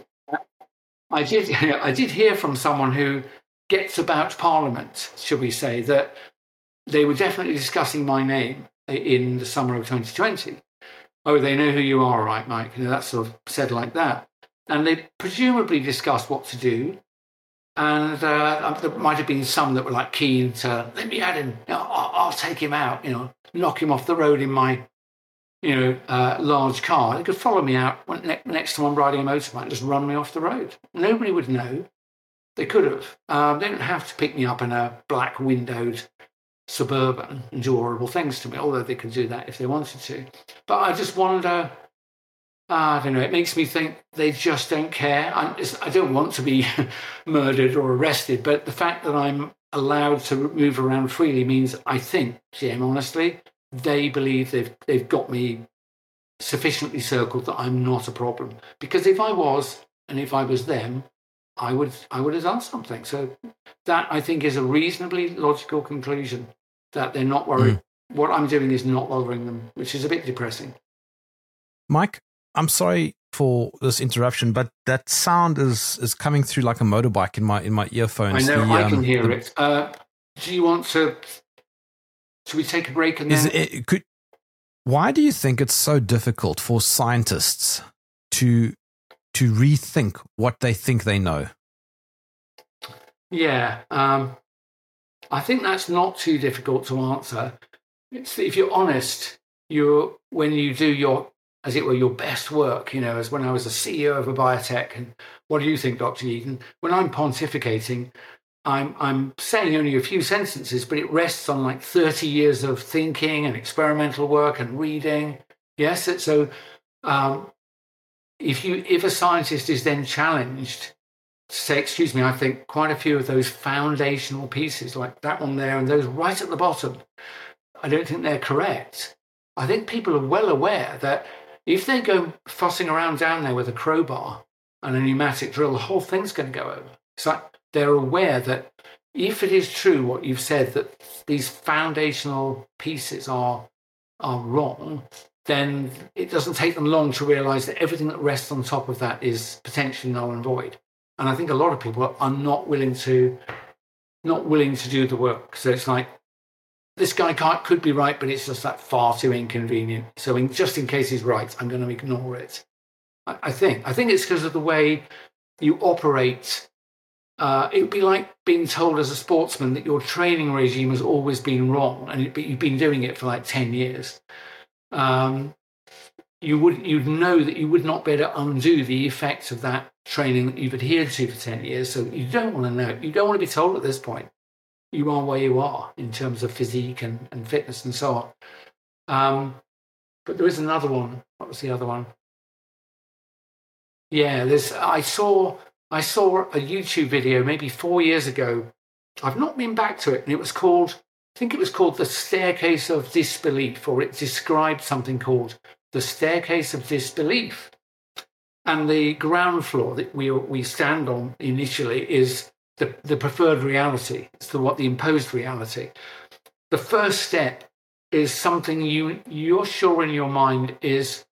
someone who gets about Parliament, shall we say, that they were definitely discussing my name in the summer of 2020. Oh, they know who you are, right, Mike? That's sort of said like that. And they presumably discussed what to do. And there might have been some that were like keen to, let me at him, I'll take him out, knock him off the road in my, large car. They could follow me out next time I'm riding a motorbike and just run me off the road. Nobody would know. They could have. They don't have to pick me up in a black windowed Suburban and do horrible things to me, although they could do that if they wanted to. But I just wonder, I don't know, it makes me think they just don't care. I don't want to be murdered or arrested, but the fact that I'm allowed to move around freely means, I think, Jim, honestly, they believe they've got me sufficiently circled that I'm not a problem. Because if I was, and if I was them, I would have done something. So that, I think, is a reasonably logical conclusion, that they're not worried. What I'm doing is not bothering them, which is a bit depressing. Mike, I'm sorry for this interruption, but that sound is coming through like a motorbike in my earphones. I know, I can hear it. Do you want to? Should we take a break and then? Why do you think it's so difficult for scientists to rethink what they think they know? Yeah, I think that's not too difficult to answer. If you're honest, when you do your as it were, your best work, as when I was a CEO of a biotech. And what do you think, Dr. Eden? When I'm pontificating, I'm saying only a few sentences, but it rests on like 30 years of thinking and experimental work and reading. Yes, so if a scientist is then challenged to say, excuse me, I think quite a few of those foundational pieces, like that one there and those right at the bottom, I don't think they're correct. I think people are well aware that if they go fussing around down there with a crowbar and a pneumatic drill, the whole thing's going to go over. It's like they're aware that if it is true what you've said, that these foundational pieces are wrong, then it doesn't take them long to realize that everything that rests on top of that is potentially null and void. And I think a lot of people are not willing to do the work. So it's like, this guy could be right, but it's just that far too inconvenient. So just in case he's right, I'm going to ignore it. I think it's because of the way you operate. It would be like being told as a sportsman that your training regime has always been wrong, but you've been doing it for like 10 years. You'd know that you would not be able to undo the effects of that training that you've adhered to for 10 years. So you don't want to know. You don't want to be told at this point. You are where you are in terms of physique and fitness and so on. But there is another one. What was the other one? Yeah, I saw a YouTube video maybe 4 years ago. I've not been back to it, and I think it was called The Staircase of Disbelief, or it described something called The Staircase of Disbelief. And the ground floor that we stand on initially is the preferred reality. It's the imposed reality. The first step is something you're sure in your mind is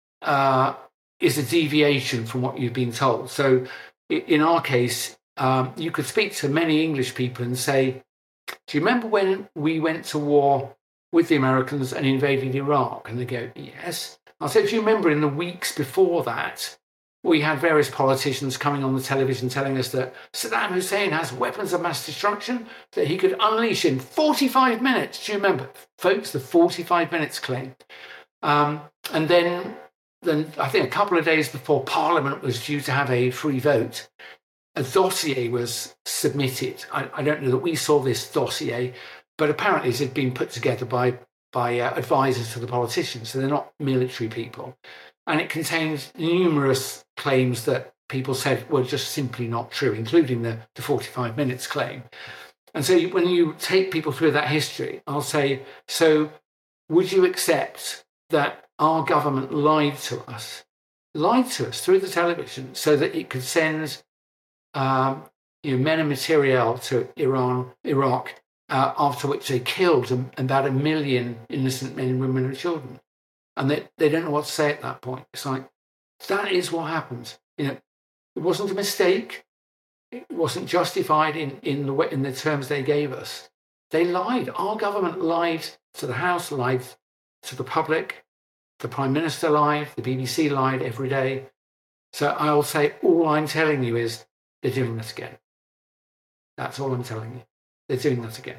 a deviation from what you've been told. So in our case, you could speak to many English people and say, do you remember when we went to war with the Americans and invaded Iraq? And they go, yes. I said, do you remember in the weeks before that, we had various politicians coming on the television telling us that Saddam Hussein has weapons of mass destruction that he could unleash in 45 minutes. Do you remember, folks, the 45 minutes claim? And then I think a couple of days before Parliament was due to have a free vote, a dossier was submitted. I don't know that we saw this dossier, but apparently it had been put together by advisors to the politicians, so they're not military people. And it contains numerous claims that people said were just simply not true, including the 45 minutes claim. And so when you take people through that history, I'll say, so would you accept that our government lied to us through the television so that it could send men and materiel to Iraq, after which they killed about 1 million innocent men, women and children? And they don't know what to say at that point. It's like, that is what happened. It wasn't a mistake. It wasn't justified in the terms they gave us. They lied. Our government lied to the House, lied to the public. The Prime Minister lied. The BBC lied every day. So I'll say, all I'm telling you is they're doing that again. That's all I'm telling you. They're doing that again.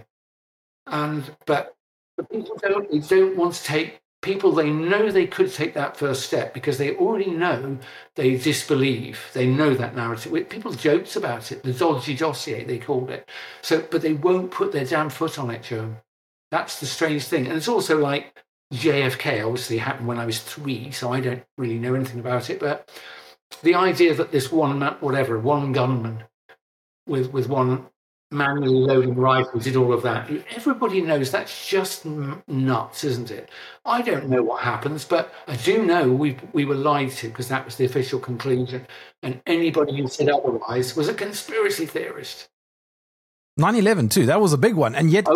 But people don't want to take. People, they know they could take that first step because they already know they disbelieve. They know that narrative. People joked about it, the dodgy dossier, they called it. But they won't put their damn foot on it, Joe. That's the strange thing. And it's also like JFK, obviously happened when I was 3, so I don't really know anything about it. But the idea that this one gunman with one manually loading rifle did all of that. Everybody knows that's just nuts, isn't it? I don't know what happens, but I do know we were lied to because that was the official conclusion. And anybody who said otherwise was a conspiracy theorist. 9/11 too. That was a big one, and yet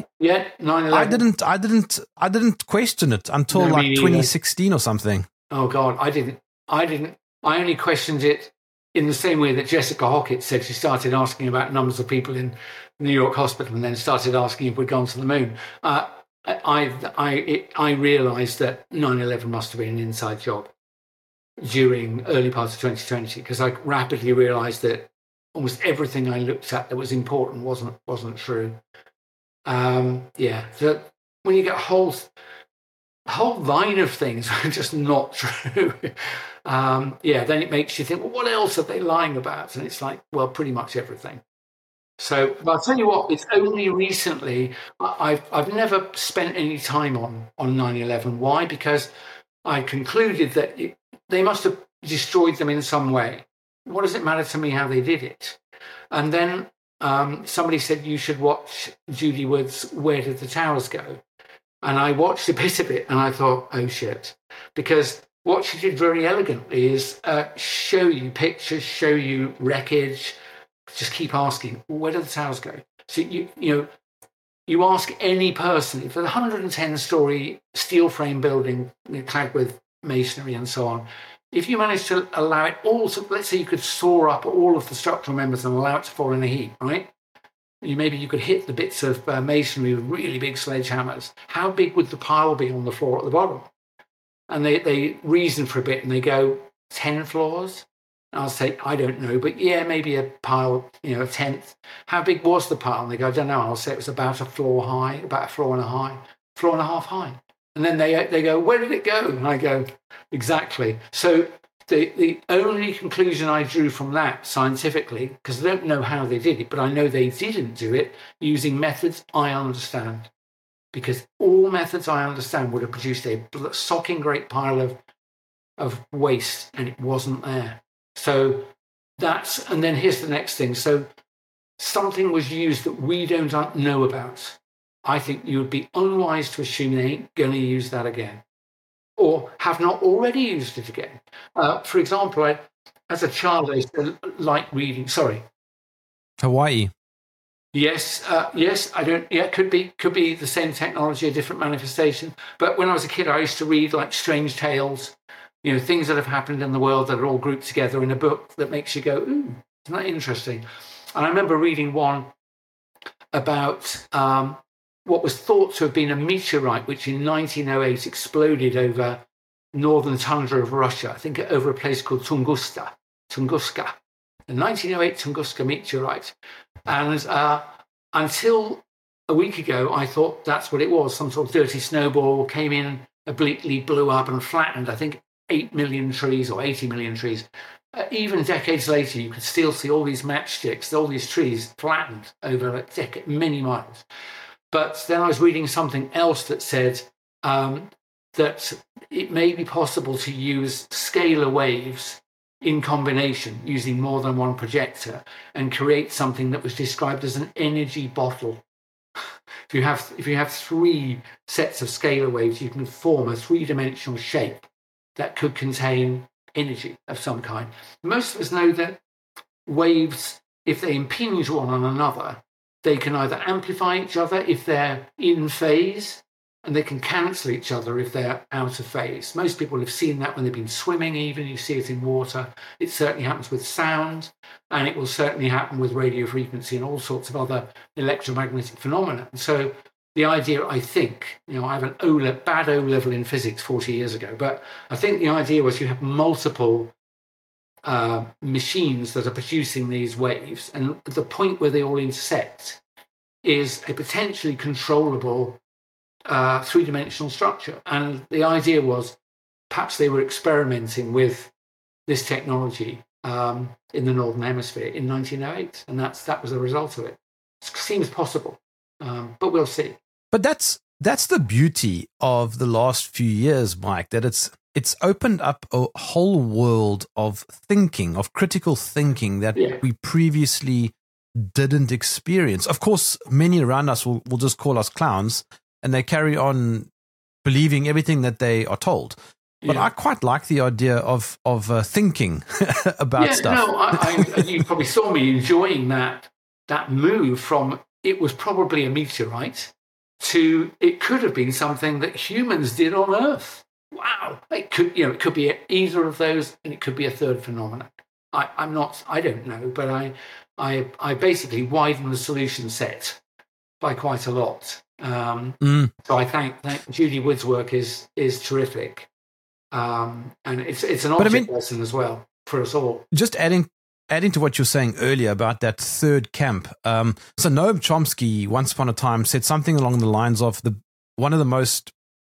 9/11. I didn't question it until 2016 or something. Oh God, I didn't. I only questioned it in the same way that Jessica Hockett said she started asking about numbers of people in New York hospital and then started asking if we'd gone to the moon. I realised that 9/11 must have been an inside job during early parts of 2020 because I rapidly realised that almost everything I looked at that was important wasn't true. So when you get a whole line of things are just not true. Then it makes you think, well, what else are they lying about? And it's like, well, pretty much everything. So but I'll tell you what, it's only recently I've never spent any time on 9/11. Why? Because I concluded that they must have destroyed them in some way. What does it matter to me how they did it? And then somebody said you should watch Judy Wood's Where Did the Towers Go? And I watched a bit of it and I thought, oh shit. Because what she did very elegantly is show you pictures, show you wreckage, just keep asking, where do the towers go? So you ask any person, if a 110-story steel frame building clad with masonry and so on, if you manage to allow it all to, let's say you could saw up all of the structural members and allow it to fall in a heap, right? Maybe you could hit the bits of masonry with really big sledgehammers. How big would the pile be on the floor at the bottom? And they reason for a bit and they go, 10 floors? And I'll say, I don't know, but yeah, maybe a pile, a tenth. How big was the pile? And they go, I don't know. I'll say it was about a floor high, about a floor and a half high. And then they go, where did it go? And I go, exactly. So the only conclusion I drew from that scientifically, because I don't know how they did it, but I know they didn't do it using methods I understand. Because all methods I understand would have produced a socking great pile of waste, and it wasn't there. So and then here's the next thing. So something was used that we don't know about. I think you would be unwise to assume they ain't going to use that again, or have not already used it again. For example, as a child, I used to like reading. Sorry, Hawaii. Yes, I don't. Yeah, could be the same technology, a different manifestation. But when I was a kid, I used to read like strange tales, things that have happened in the world that are all grouped together in a book that makes you go, "Ooh, isn't that interesting?" And I remember reading one about what was thought to have been a meteorite, which in 1908 exploded over northern tundra of Russia. I think over a place called Tunguska, the 1908 Tunguska meteorite. And until a week ago, I thought that's what it was. Some sort of dirty snowball came in, obliquely blew up and flattened, I think, 8 million trees or 80 million trees. Even decades later, you could still see all these matchsticks, all these trees flattened over many miles. But then I was reading something else that said that it may be possible to use scalar waves in combination using more than one projector and create something that was described as an energy bottle. If you have three sets of scalar waves, you can form a three-dimensional shape that could contain energy of some kind. Most of us know that waves, if they impinge one on another, they can either amplify each other if they're in phase, and they can cancel each other if they're out of phase. Most people have seen that when they've been swimming, even. You see it in water. It certainly happens with sound, and it will certainly happen with radio frequency and all sorts of other electromagnetic phenomena. And so the idea, I think, I have an bad O level in physics 40 years ago, but I think the idea was you have multiple machines that are producing these waves, and the point where they all intersect is a potentially controllable three-dimensional structure. And the idea was perhaps they were experimenting with this technology in the Northern Hemisphere in 1908, and that was the result of it. It seems possible, but we'll see. But that's the beauty of the last few years, Mike, that it's opened up a whole world of thinking, of critical thinking that we previously didn't experience. Of course, many around us will just call us clowns, and they carry on believing everything that they are told. But I quite like the idea of thinking about stuff. No, you probably saw me enjoying that move from it was probably a meteorite to it could have been something that humans did on Earth. Wow, it could be either of those, and it could be a third phenomenon. I don't know, but I basically widened the solution set by quite a lot. So I think Judy Wood's work is terrific, and it's an object lesson as well for us all. Just adding to what you were saying earlier about that third camp. So Noam Chomsky once upon a time said something along the lines of one of the most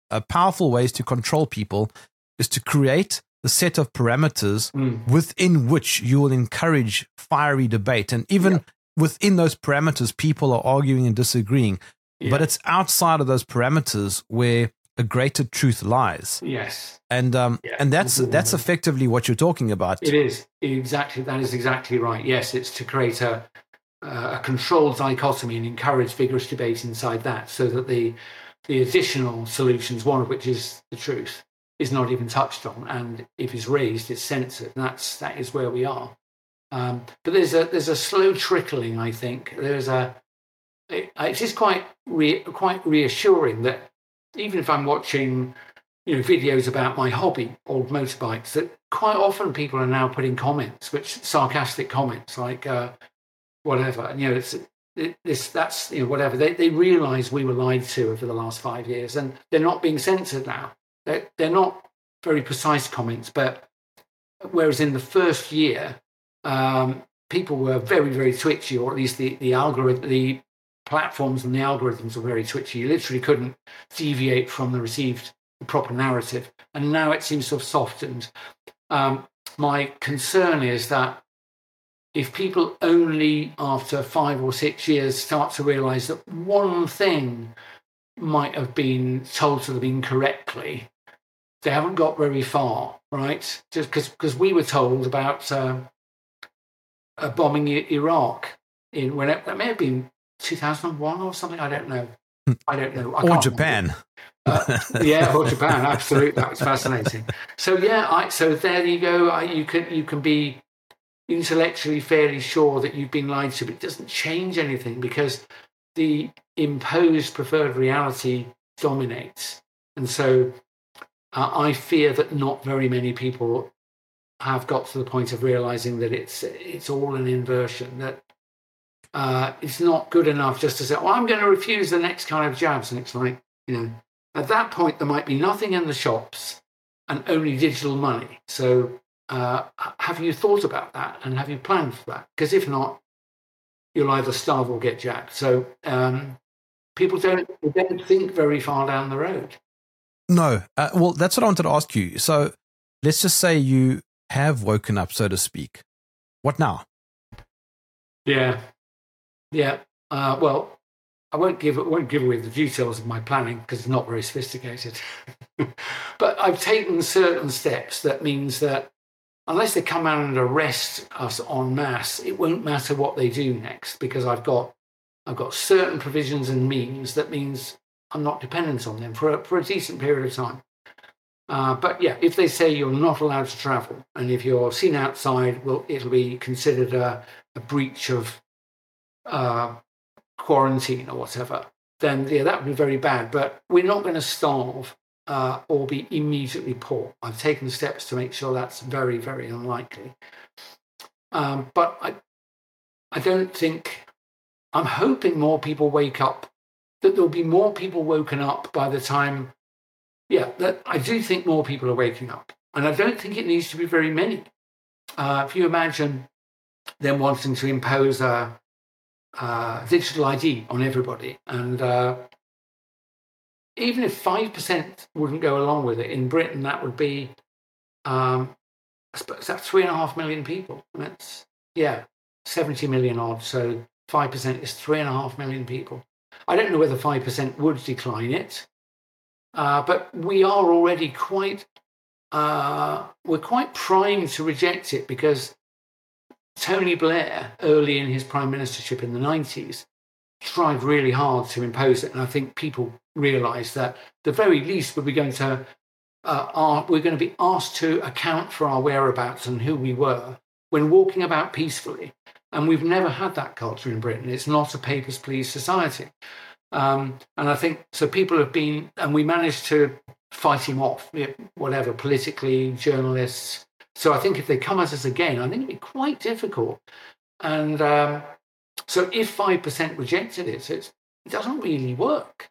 powerful ways to control people is to create the set of parameters within which you will encourage fiery debate. And even within those parameters, people are arguing and disagreeing. Yeah. But it's outside of those parameters where a greater truth lies. Yes. And that's effectively what you're talking about. It is. Exactly. That is exactly right. Yes, it's to create a controlled dichotomy and encourage vigorous debate inside that, so that the additional solutions, one of which is the truth, is not even touched on, and if it's raised, it's censored. And that is where we are. But there's a slow trickling. I think it's just quite reassuring that even if I'm watching, videos about my hobby, old motorbikes, that quite often people are now putting comments, sarcastic comments like whatever, and that's whatever. They realise we were lied to over the last 5 years, and they're not being censored now. They're not very precise comments, but whereas in the first year, people were very, very twitchy, or at least the platforms and the algorithms were very twitchy. You literally couldn't deviate from the proper narrative, and now it seems to have softened. My concern is that if people only after 5 or 6 years start to realise that one thing might have been told to them incorrectly, they haven't got very far, right? Just because we were told about bombing Iraq that may have been 2001 or something. I don't know. Or Japan. Or Japan. Absolutely, that was fascinating. So so there you go. You can be intellectually fairly sure that you've been lied to, but it doesn't change anything because the imposed preferred reality dominates. And so I fear that not very many people have got to the point of realizing that it's all an inversion, that it's not good enough just to say, I'm going to refuse the next kind of jabs. And it's like, at that point, there might be nothing in the shops and only digital money. So have you thought about that, and have you planned for that? Because if not, you'll either starve or get jacked. So people don't think very far down the road. No. Well, that's what I wanted to ask you. So let's just say you have woken up, so to speak. What now? Yeah. Well, I won't give away the details of my planning because it's not very sophisticated. But I've taken certain steps that means that unless they come out and arrest us en masse, it won't matter what they do next, because I've got certain provisions and means that means I'm not dependent on them for a decent period of time. But if they say you're not allowed to travel, and if you're seen outside, it'll be considered a breach of quarantine or whatever, then that would be very bad. But we're not going to starve or be immediately poor. I've taken steps to make sure that's very, very unlikely. But I don't think, I'm hoping more people wake up, that there'll be more people woken up by the time, that I do think more people are waking up. And I don't think it needs to be very many. If you imagine them wanting to impose a digital ID on everybody, and even if 5% wouldn't go along with it, in Britain, that would be, I suppose that's 3.5 million people. That's, 70 million odd. So 5% is 3.5 million people. I don't know whether 5% would decline it, but we are already we're quite primed to reject it, because Tony Blair, early in his prime ministership in the 90s, tried really hard to impose it. And I think people realised that the very least we're going to be asked to account for our whereabouts and who we were when walking about peacefully. And we've never had that culture in Britain. It's not a papers, please society. And I think, so people have been, and we managed to fight him off, whatever, politically, journalists. So I think if they come at us again, I think it'd be quite difficult. And so if 5% rejected it, it doesn't really work.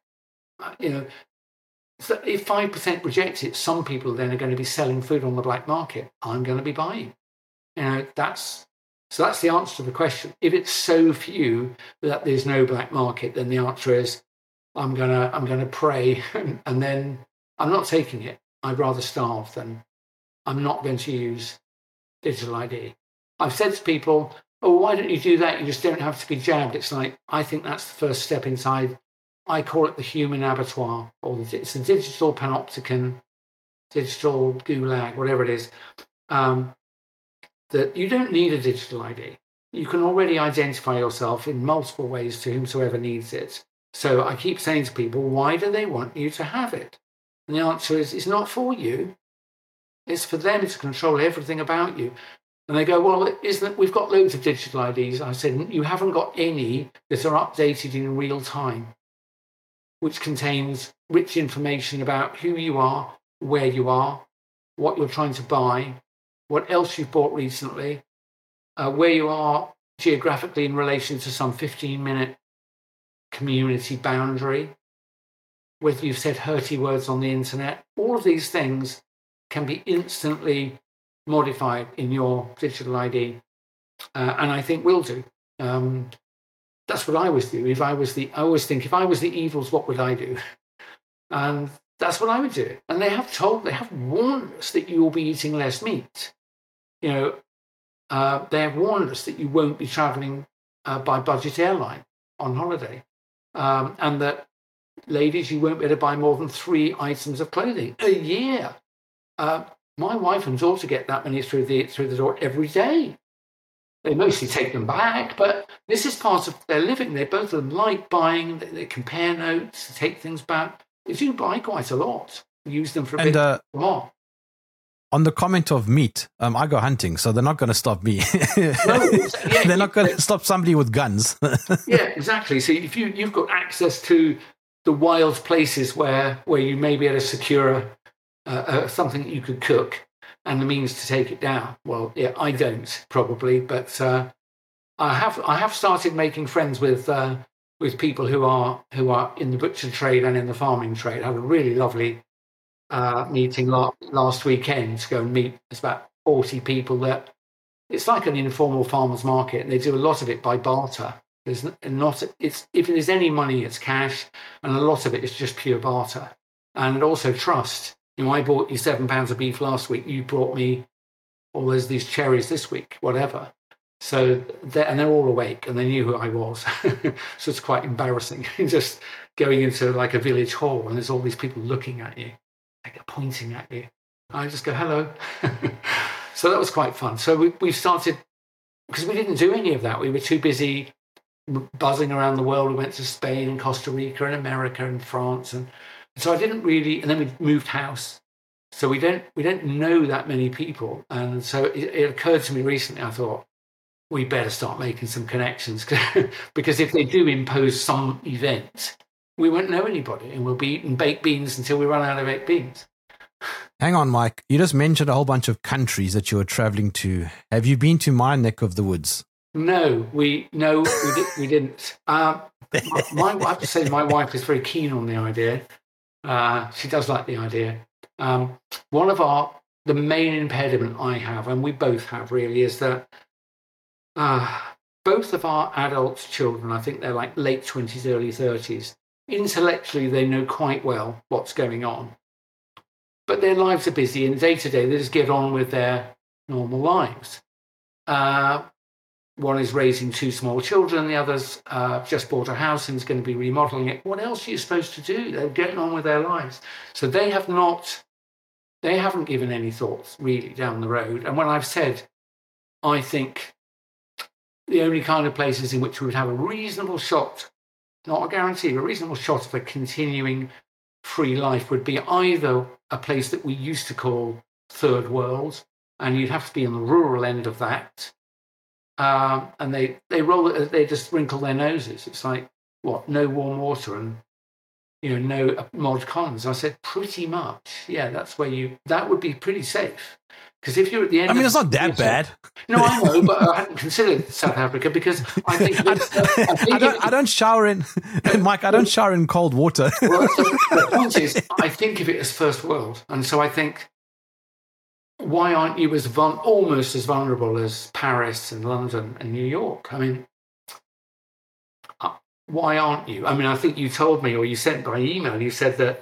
So if 5% reject it, some people then are going to be selling food on the black market. I'm going to be buying. That's the answer to the question. If it's so few that there's no black market, then the answer is I'm gonna pray and then I'm not taking it. I'd rather starve than I'm not going to use digital ID. I've said to people, oh, why don't you do that? You just don't have to be jabbed. It's like, I think that's the first step inside. I call it the human abattoir, or it's a digital panopticon, digital gulag, whatever it is. That you don't need a digital ID. You can already identify yourself in multiple ways to whomsoever needs it. So I keep saying to people, why do they want you to have it? And the answer is, it's not for you. It's for them to control everything about you. And they go, well, we've got loads of digital IDs. I said, you haven't got any that are updated in real time, which contains rich information about who you are, where you are, what you're trying to buy, what else you've bought recently, where you are geographically in relation to some 15-minute community boundary, whether you've said hurty words on the internet. All of these things can be instantly modified in your digital ID, and I think will do. That's what I always do. I always think, if I was the evils, what would I do? And that's what I would do. And they have warned us that you will be eating less meat. They have warned us that you won't be traveling by budget airline on holiday, and that, ladies, you won't be able to buy more than 3 items of clothing a year. My wife and daughter get that many through the door every day. They mostly take them back, but this is part of their living. They both of them like buying. They compare notes, they take things back. They do buy quite a lot. Use them for a bit more. On the comment of meat, I go hunting, so they're not going to stop me. They're not going to stop somebody with guns. Yeah, exactly. So if you've got access to the wild places where you may be able to secure something that you could cook and the means to take it down. Well, yeah, I don't probably, but I have started making friends with people who are in the butcher trade and in the farming trade. I had a really lovely meeting last weekend to go and meet. It's about 40 people. That it's like an informal farmers market, and they do a lot of it by barter. If there's any money, it's cash, and a lot of it is just pure barter, and also trust. I bought you £7 of beef last week. You brought me all these cherries this week, whatever. So they're all awake, and they knew who I was. So it's quite embarrassing just going into like a village hall, and there's all these people looking at you, like pointing at you. I just go, hello. So that was quite fun. So we started, because we didn't do any of that. We were too busy buzzing around the world. We went to Spain and Costa Rica and America and France, and so I didn't really, and then we moved house. So we don't know that many people. And so it occurred to me recently, I thought, we better start making some connections, because if they do impose some event, we won't know anybody, and we'll be eating baked beans until we run out of baked beans. Hang on, Mike. You just mentioned a whole bunch of countries that you were traveling to. Have you been to my neck of the woods? No, we didn't. I have to say, my wife is very keen on the idea. She does like the idea. One of the main impediment I have, and we both have really, is that both of our adult children, I think they're like late 20s, early 30s, intellectually they know quite well what's going on. But their lives are busy, and day to day they just get on with their normal lives. One is raising 2 small children, the other's just bought a house and is going to be remodeling it. What else are you supposed to do? They're getting on with their lives. So they haven't given any thoughts really down the road. And when I've said, I think the only kind of places in which we would have a reasonable shot, not a guarantee, but a reasonable shot of a continuing free life would be either a place that we used to call third world, and you'd have to be on the rural end of that. And they just wrinkle their noses. It's like, what, no warm water and, no mod cons. I said, pretty much. Yeah, that would be pretty safe. Because if you're at the end, it's not that bad. No, I know, but I hadn't considered South Africa because I think I don't shower in, Mike. I don't shower in cold water. Well, the point is, I think of it as first world, and so I think, why aren't you almost as vulnerable as Paris and London and New York? I mean, why aren't you? I mean, I think you told me, or you sent by email, you said that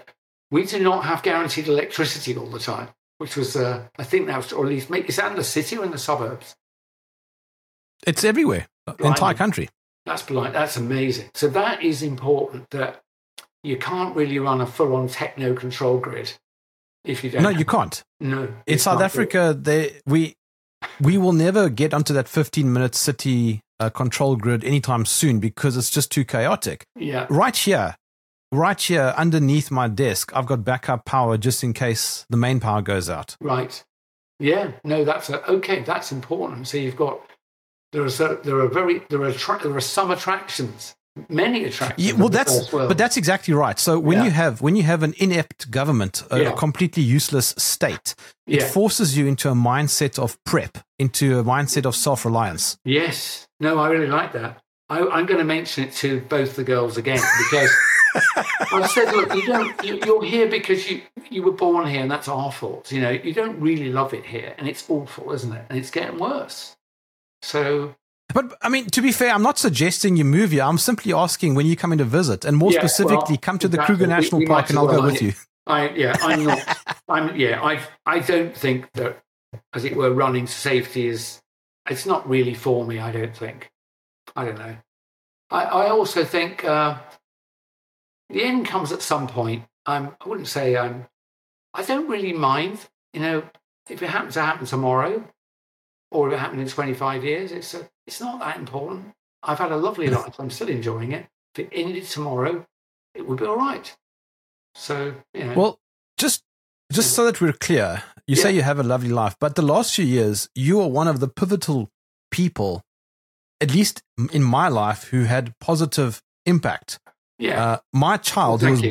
We do not have guaranteed electricity all the time, which was, I think that was, or at least, is that in the city or in the suburbs? It's everywhere, the entire country. That's blind. That's amazing. So that is important, that you can't really run a full-on techno control grid if you don't. No, you can't. No. In South Africa, we will never get onto that 15-minute city control grid anytime soon because it's just too chaotic. Yeah. Right here, underneath my desk, I've got backup power just in case the main power goes out. Right. Yeah. No, okay. That's important. So you've got there are some attractions, many attractions. Yeah, well, that's exactly right. So when you have an inept government, a completely useless state, it forces you into a mindset of prep, into a mindset of self-reliance. Yes. No, I really like that. I'm going to mention it to both the girls again because I said, look, you're here because you were born here and that's our fault. You know, you don't really love it here and it's awful, isn't it? And it's getting worse. So, but I mean, to be fair, I'm not suggesting you move here. I'm simply asking when you come in to visit, and more specifically, come to the Kruger National Park, and I'll go with you. I'm not. I don't think that, as it were, running to safety is. It's not really for me. I don't think. I don't know. I also think the end comes at some point. I wouldn't say I don't really mind. You know, if it happens to happen tomorrow. Or if it happened in 25 years, it's not that important. I've had a lovely life. I'm still enjoying it. If it ended tomorrow, it would be all right. So, you know. Well, just so that we're clear, you say you have a lovely life, but the last few years, you are one of the pivotal people, at least in my life, who had positive impact. Yeah. My child who was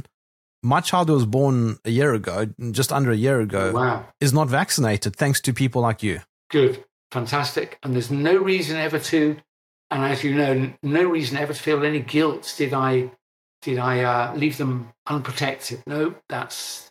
born a year ago, just under a year ago, is not vaccinated thanks to people like you. Good, fantastic. And there's no reason ever to, and as you know, no reason ever to feel any guilt. Did I leave them unprotected? No, I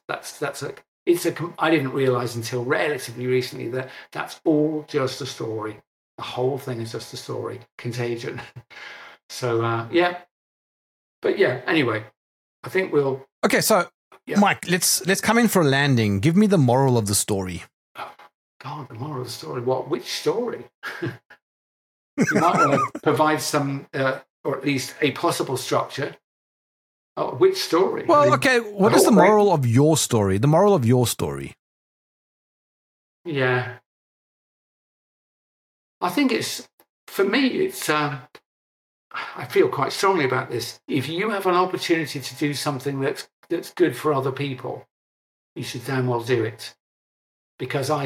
didn't realize until relatively recently that that's all just a story. The whole thing is just a story. Contagion. So, But anyway, I think we'll. Okay, so Mike, let's come in for a landing. Give me the moral of the story. God, the moral of the story. What? Which story? You might want to provide some, or at least a possible structure. Oh, which story? Well, okay. What is the moral of your story? The moral of your story. Yeah. I think for me, I feel quite strongly about this. If you have an opportunity to do something that's good for other people, you should damn well do it. Because I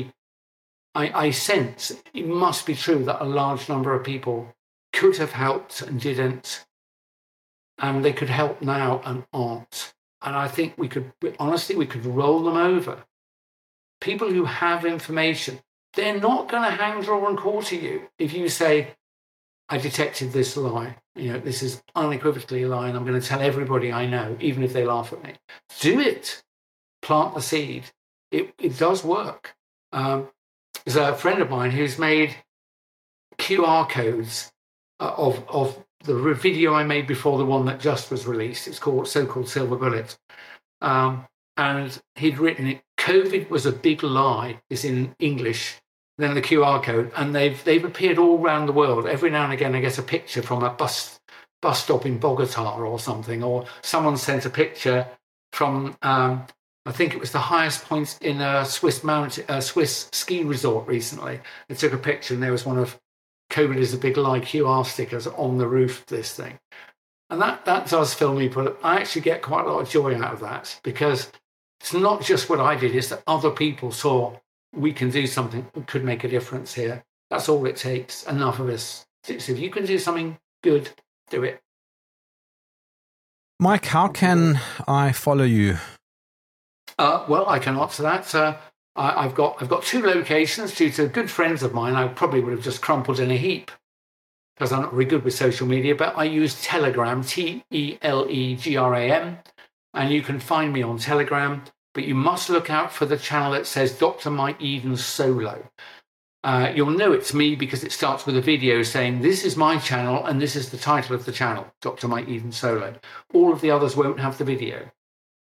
sense it must be true that a large number of people could have helped and didn't, and they could help now and aren't. And I think we could roll them over. People who have information, they're not going to hang, draw, and quarter you if you say, I detected this lie. You know, this is unequivocally a lie, and I'm going to tell everybody I know, even if they laugh at me. Do it. Plant the seed. It does work. There's a friend of mine who's made QR codes of the video I made before the one that just was released. It's called so-called Silver Bullet. And he'd written it, COVID was a big lie, is in English, then the QR code. And they've appeared all around the world. Every now and again I get a picture from a bus stop in Bogota or something, or someone sent a picture from I think it was the highest point in a Swiss ski resort recently. They took a picture and there was one of COVID is a big lie QR stickers on the roof of this thing. And that does fill me, but I actually get quite a lot of joy out of that because it's not just what I did, it's that other people saw we can do something that could make a difference here. That's all it takes, enough of us. So if you can do something good, do it. Mike, how can I follow you? Well, I can answer that. I've got two locations due to good friends of mine. I probably would have just crumpled in a heap because I'm not very good with social media, but I use Telegram, Telegram, and you can find me on Telegram, but you must look out for the channel that says Dr. Mike Eden Solo. You'll know it's me because it starts with a video saying, this is my channel, and this is the title of the channel, Dr. Mike Eden Solo. All of the others won't have the video.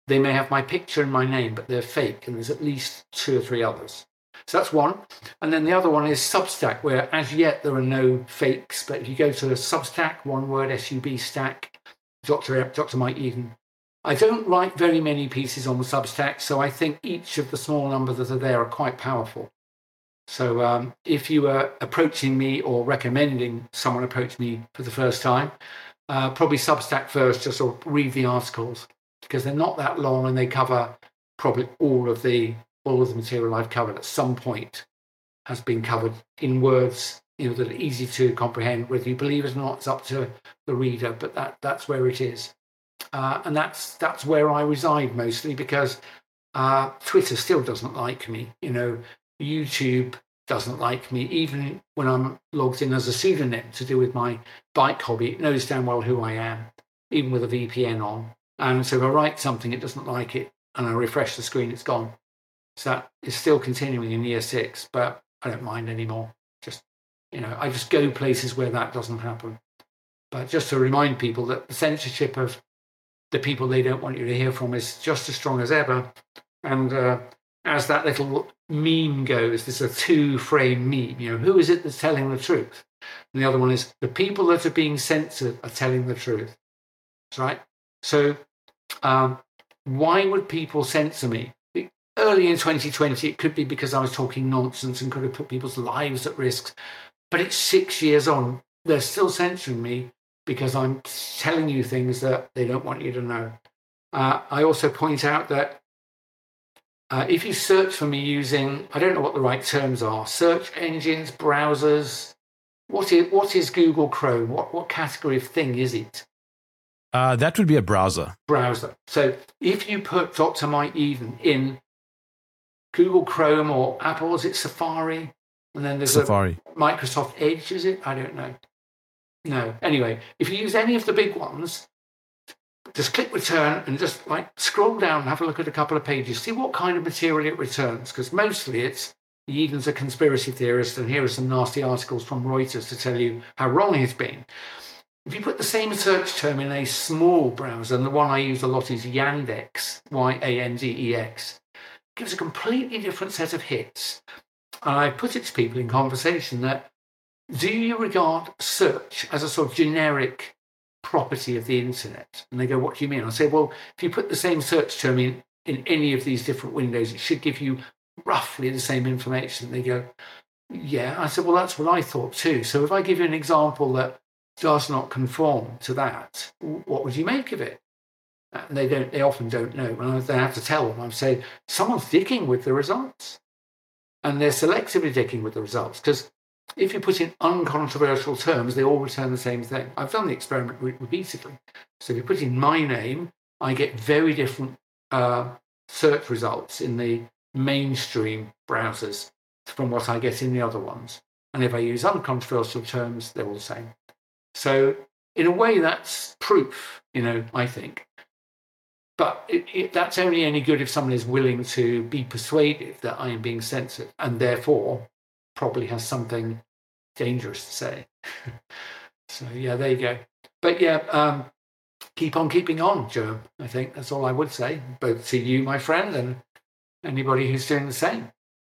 they may have my picture and my name, but they're fake, and there's at least 2 or 3 others. So that's one. And then the other one is Substack, where as yet there are no fakes, but if you go to Substack, one word, SUB stack, Dr. Mike Eden, I don't write very many pieces on the Substack, so I think each of the small numbers that are there are quite powerful. So if you are approaching me or recommending someone approach me for the first time, probably Substack first, just sort of read the articles, because they're not that long and they cover probably all of the material I've covered at some point has been covered in words, that are easy to comprehend. Whether you believe it or not, it's up to the reader, but that's where it is. And that's where I reside mostly, because Twitter still doesn't like me. YouTube doesn't like me, even when I'm logged in as a pseudonym to do with my bike hobby. It knows damn well who I am, even with a VPN on. And so if I write something, it doesn't like it, and I refresh the screen, it's gone. So that is still continuing in year 6, but I don't mind anymore. I just go places where that doesn't happen. But just to remind people that the censorship of the people they don't want you to hear from is just as strong as ever. And as that little meme goes, there's a 2-frame meme. Who is it that's telling the truth? And the other one is the people that are being censored are telling the truth. That's right. So why would people censor me? Early in 2020, it could be because I was talking nonsense and could have put people's lives at risk. But it's 6 years on. They're still censoring me because I'm telling you things that they don't want you to know. I also point out that if you search for me using, I don't know what the right terms are, search engines, browsers, what is Google Chrome? What category of thing is it? That would be a browser. Browser. So if you put Dr. Mike Eden in Google Chrome or Apple, is it Safari? And then there's Safari. A Microsoft Edge, is it? I don't know. No. Anyway, if you use any of the big ones, just click return and just scroll down and have a look at a couple of pages. See what kind of material it returns, because mostly it's Eden's a conspiracy theorist, and here are some nasty articles from Reuters to tell you how wrong he's been. If you put the same search term in a small browser, and the one I use a lot is Yandex, Yandex, it gives a completely different set of hits. And I put it to people in conversation that, do you regard search as a sort of generic property of the internet? And they go, what do you mean? I say, well, if you put the same search term in any of these different windows, it should give you roughly the same information. They go, yeah. I said, well, that's what I thought too. So if I give you an example that does not conform to that, what would you make of it? And they often don't know. And I have to tell them, I'm saying, someone's dicking with the results. And they're selectively dicking with the results, because if you put in uncontroversial terms, they all return the same thing. I've done the experiment repeatedly. So if you put in my name, I get very different search results in the mainstream browsers from what I get in the other ones. And if I use uncontroversial terms, they're all the same. So in a way, that's proof, I think. But that's only any good if someone is willing to be persuaded that I am being censored, and therefore probably has something dangerous to say. So, yeah, there you go. But, yeah, keep on keeping on, Joe. I think that's all I would say, both to you, my friend, and anybody who's doing the same.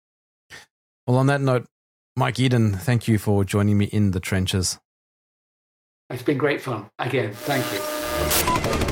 Well, on that note, Mike Eden, thank you for joining me in the trenches. It's been great fun. Again, thank you.